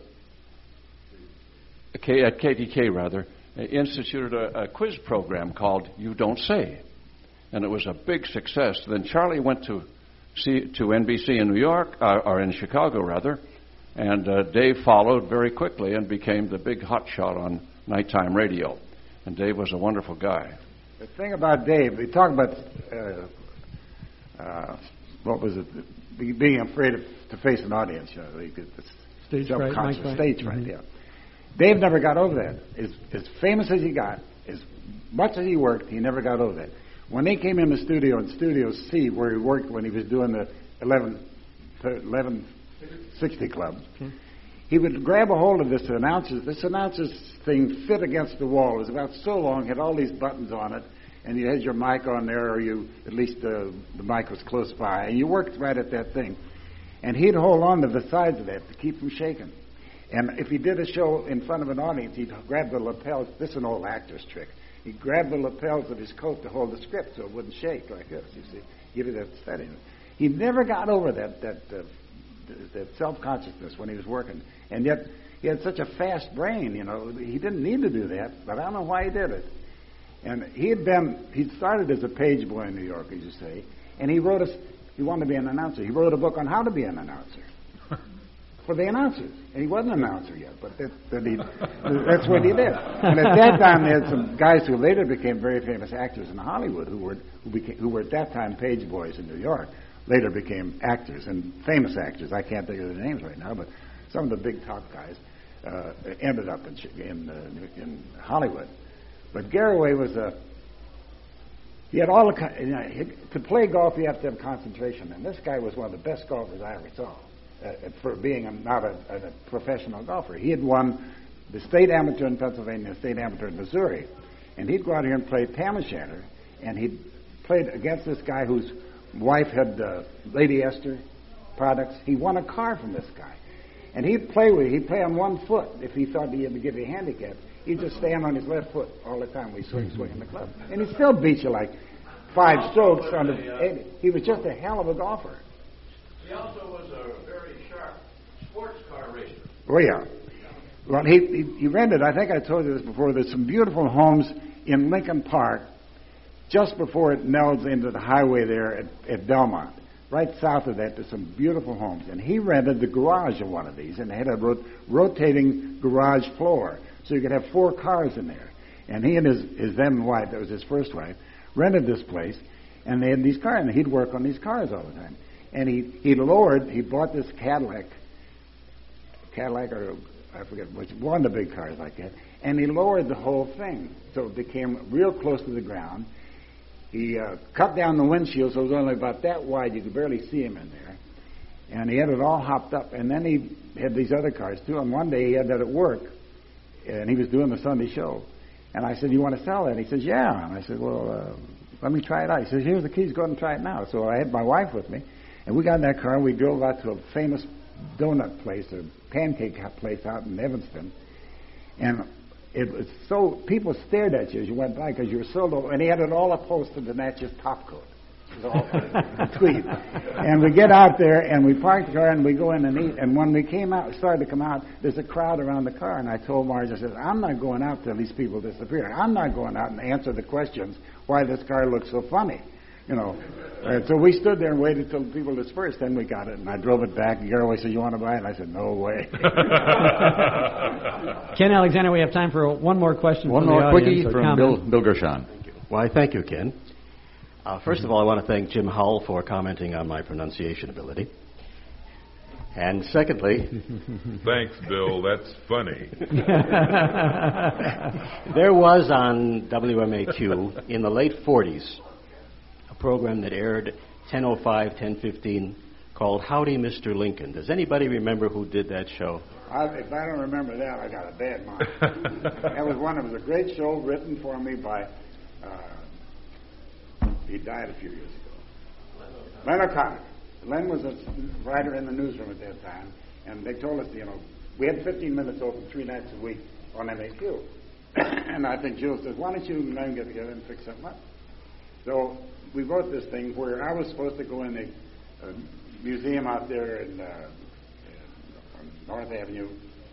KDK, instituted a quiz program called You Don't Say. And it was a big success. Then Charlie went to NBC in New York, or in Chicago, rather. And Dave followed very quickly and became the big hotshot on nighttime radio. And Dave was a wonderful guy. The thing about Dave, we talk about, what was it, being afraid to face an audience, stage fright, stage fright, yeah. Dave never got over that. As famous as he got, as much as he worked, he never got over that. When they came in the studio, in Studio C, where he worked when he was doing the 1160 Club, he would grab a hold of this announcer's thing fit against the wall. It was about so long, had all these buttons on it, and you had your mic on there, or at least the mic was close by, and you worked right at that thing. And he'd hold on to the sides of that to keep from shaking. And if he did a show in front of an audience, he'd grab the lapels. This is an old actor's trick. He'd grab the lapels of his coat to hold the script so it wouldn't shake like this, you see. Give it that setting. He never got over that self-consciousness when he was working. And yet, he had such a fast brain, He didn't need to do that, but I don't know why he did it. And he'd started as a page boy in New York, as you say, and he wanted to be an announcer. He wrote a book on how to be an announcer. For the announcers. And he wasn't an announcer yet, but that's what he did. And at that time, they had some guys who later became very famous actors in Hollywood who were at that time page boys in New York, later became actors, and famous actors. I can't think of their names right now, but some of the big top guys ended up in Hollywood. But Garraway was he had all the, to play golf you have to have concentration, and this guy was one of the best golfers I ever saw for being not a professional golfer. He had won the state amateur in Pennsylvania, the state amateur in Missouri, and he'd go out here and play tam o' shanter, and he played against this guy whose wife had Lady Esther products. He won a car from this guy. And he'd play on one foot if he thought he had to give you a handicap. He'd just stand on his left foot all the time we swinging the club. And he'd still beat you like 5 strokes on the. He was just a hell of a golfer. He also was a very sharp sports car racer. Oh, yeah. Well, he rented, I think I told you this before, there's some beautiful homes in Lincoln Park just before it melds into the highway there at Belmont. Right south of that, there's some beautiful homes. And he rented the garage of one of these, and they had a rotating garage floor, so you could have 4 cars in there. And he and his then wife, that was his first wife, rented this place, and they had these cars, and he'd work on these cars all the time. And he bought this Cadillac, or I forget which, one of the big cars like that, and he lowered the whole thing, so it became real close to the ground. He cut down the windshield so it was only about that wide, you could barely see him in there. And he had it all hopped up, and then he had these other cars too, and one day he had that at work, and he was doing the Sunday show. And I said, "You want to sell that?" He says, "Yeah." And I said, "Well, let me try it out." He says, "Here's the keys, go ahead and try it now." So I had my wife with me, and we got in that car, and we drove out to a famous donut place, a pancake place out in Evanston. And it was so, people stared at you as you went by because you were so low, and he had it all upholstered to match his top coat. It was all tweed. And we get out there, and we park the car, and we go in and eat. And when we started to come out, there's a crowd around the car, and I told Marge, I said, "I'm not going out till these people disappear. I'm not going out and answer the questions why this car looks so funny." So we stood there and waited till the people dispersed. Then we got it, and I drove it back. And Garraway said, "You want to buy it?" And I said, "No way." Ken Alexander, we have time for one more question. One from more the quickie audience, from Bill Gershon. Why, thank you, Ken. First of all, I want to thank Jim Howell for commenting on my pronunciation ability. And secondly... Thanks, Bill. That's funny. There was on WMAQ in the late 40s a program that aired 10:05, 10:15 called Howdy, Mr. Lincoln. Does anybody remember who did that show? If I don't remember that, I got a bad mind. It was a great show written for me by... he died a few years ago. Len O'Connor. Len was a writer in the newsroom at that time, and they told us, we had 15 minutes open 3 nights a week on MAQ. And I think Jill said, "Why don't you and Len get together and fix something up?" So we wrote this thing where I was supposed to go in the museum out there in North Avenue.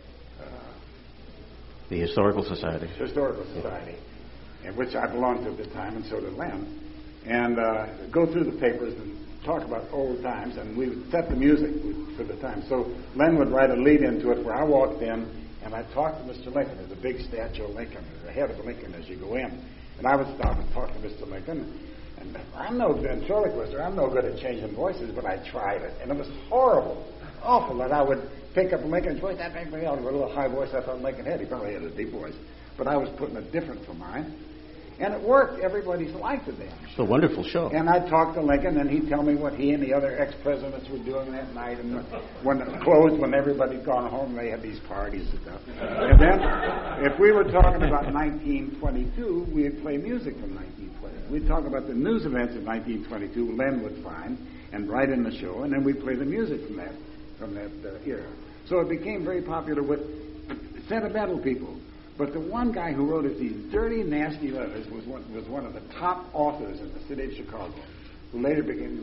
The Historical Society. Historical Society, in which I belonged to at the time, and so did Len. And go through the papers and talk about old times, and we would set the music for the time. So Len would write a lead into it where I walked in, and I talked to Mr. Lincoln. There's a big statue of Lincoln, the head of Lincoln as you go in. And I would stop and talk to Mr. Lincoln. And I'm no ventriloquist, I'm no good at changing voices, but I tried it. And it was horrible, awful, that I would pick up Lincoln's voice, that makes me out with a little high voice I thought Lincoln had. He probably had a deep voice. But I was putting it different from mine. And it worked. Everybody's liked it then. It's a wonderful show. And I'd talk to Lincoln, and he'd tell me what he and the other ex-presidents were doing that night. And when it closed, when everybody'd gone home, they had these parties and stuff. And then, if we were talking about 1922, we'd play music from 1920. We'd talk about the news events of 1922. Len would find and write in the show, and then we'd play the music from that era. So it became very popular with sentimental people. But the one guy who wrote us these dirty, nasty letters was one of the top authors in the city of Chicago, who later became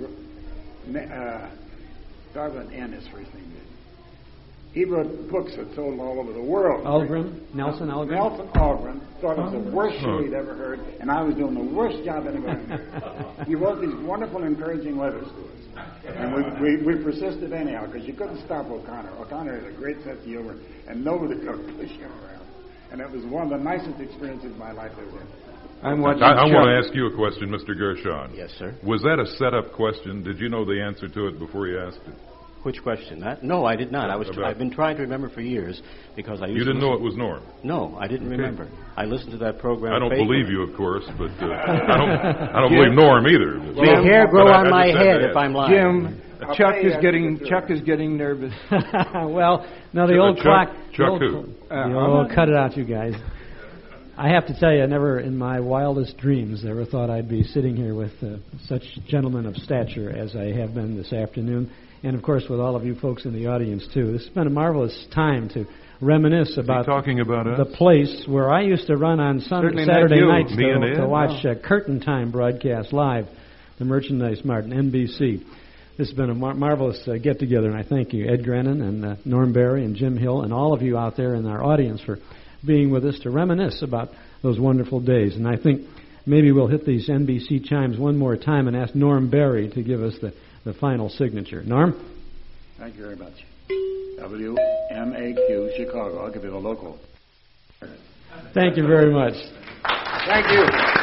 started with an N, his first name did. He wrote books that sold all over the world. Nelson Algren. Nelson Algren thought it was the worst show he'd ever heard, and I was doing the worst job anybody heard. He wrote these wonderful, encouraging letters to us. And we persisted anyhow, because you couldn't stop O'Connor. O'Connor had a great sense of humor, and nobody could push him around. And it was one of the nicest experiences of my life ever. I want to ask you a question, Mr. Gershon. Yes, sir. Was that a set-up question? Did you know the answer to it before you asked it? Which question? That? No, I did not. I've been trying to remember for years because I used You didn't know it was Norm? No, I didn't remember. I listened to that program. I don't faithfully. believe you, of course, but I don't believe Norm either. May hair grow on my head if I'm lying. Jim, Chuck is getting nervous. Well, no, the old clock. Chuck who? Cut it out, you guys. I have to tell you, I never, in my wildest dreams, ever thought I'd be sitting here with such gentlemen of stature as I have been this afternoon, and of course with all of you folks in the audience too. This has been a marvelous time to reminisce about the place where I used to run on Saturday nights to watch Curtain Time broadcast live, the Merchandise Mart and NBC. This has been a marvelous get-together, and I thank you, Ed Grennan and Norm Barry and Jim Hill and all of you out there in our audience for being with us to reminisce about those wonderful days. And I think maybe we'll hit these NBC chimes one more time and ask Norm Barry to give us the final signature. Norm? Thank you very much. WMAQ Chicago. I'll give you the local. Thank you very much. Thank you.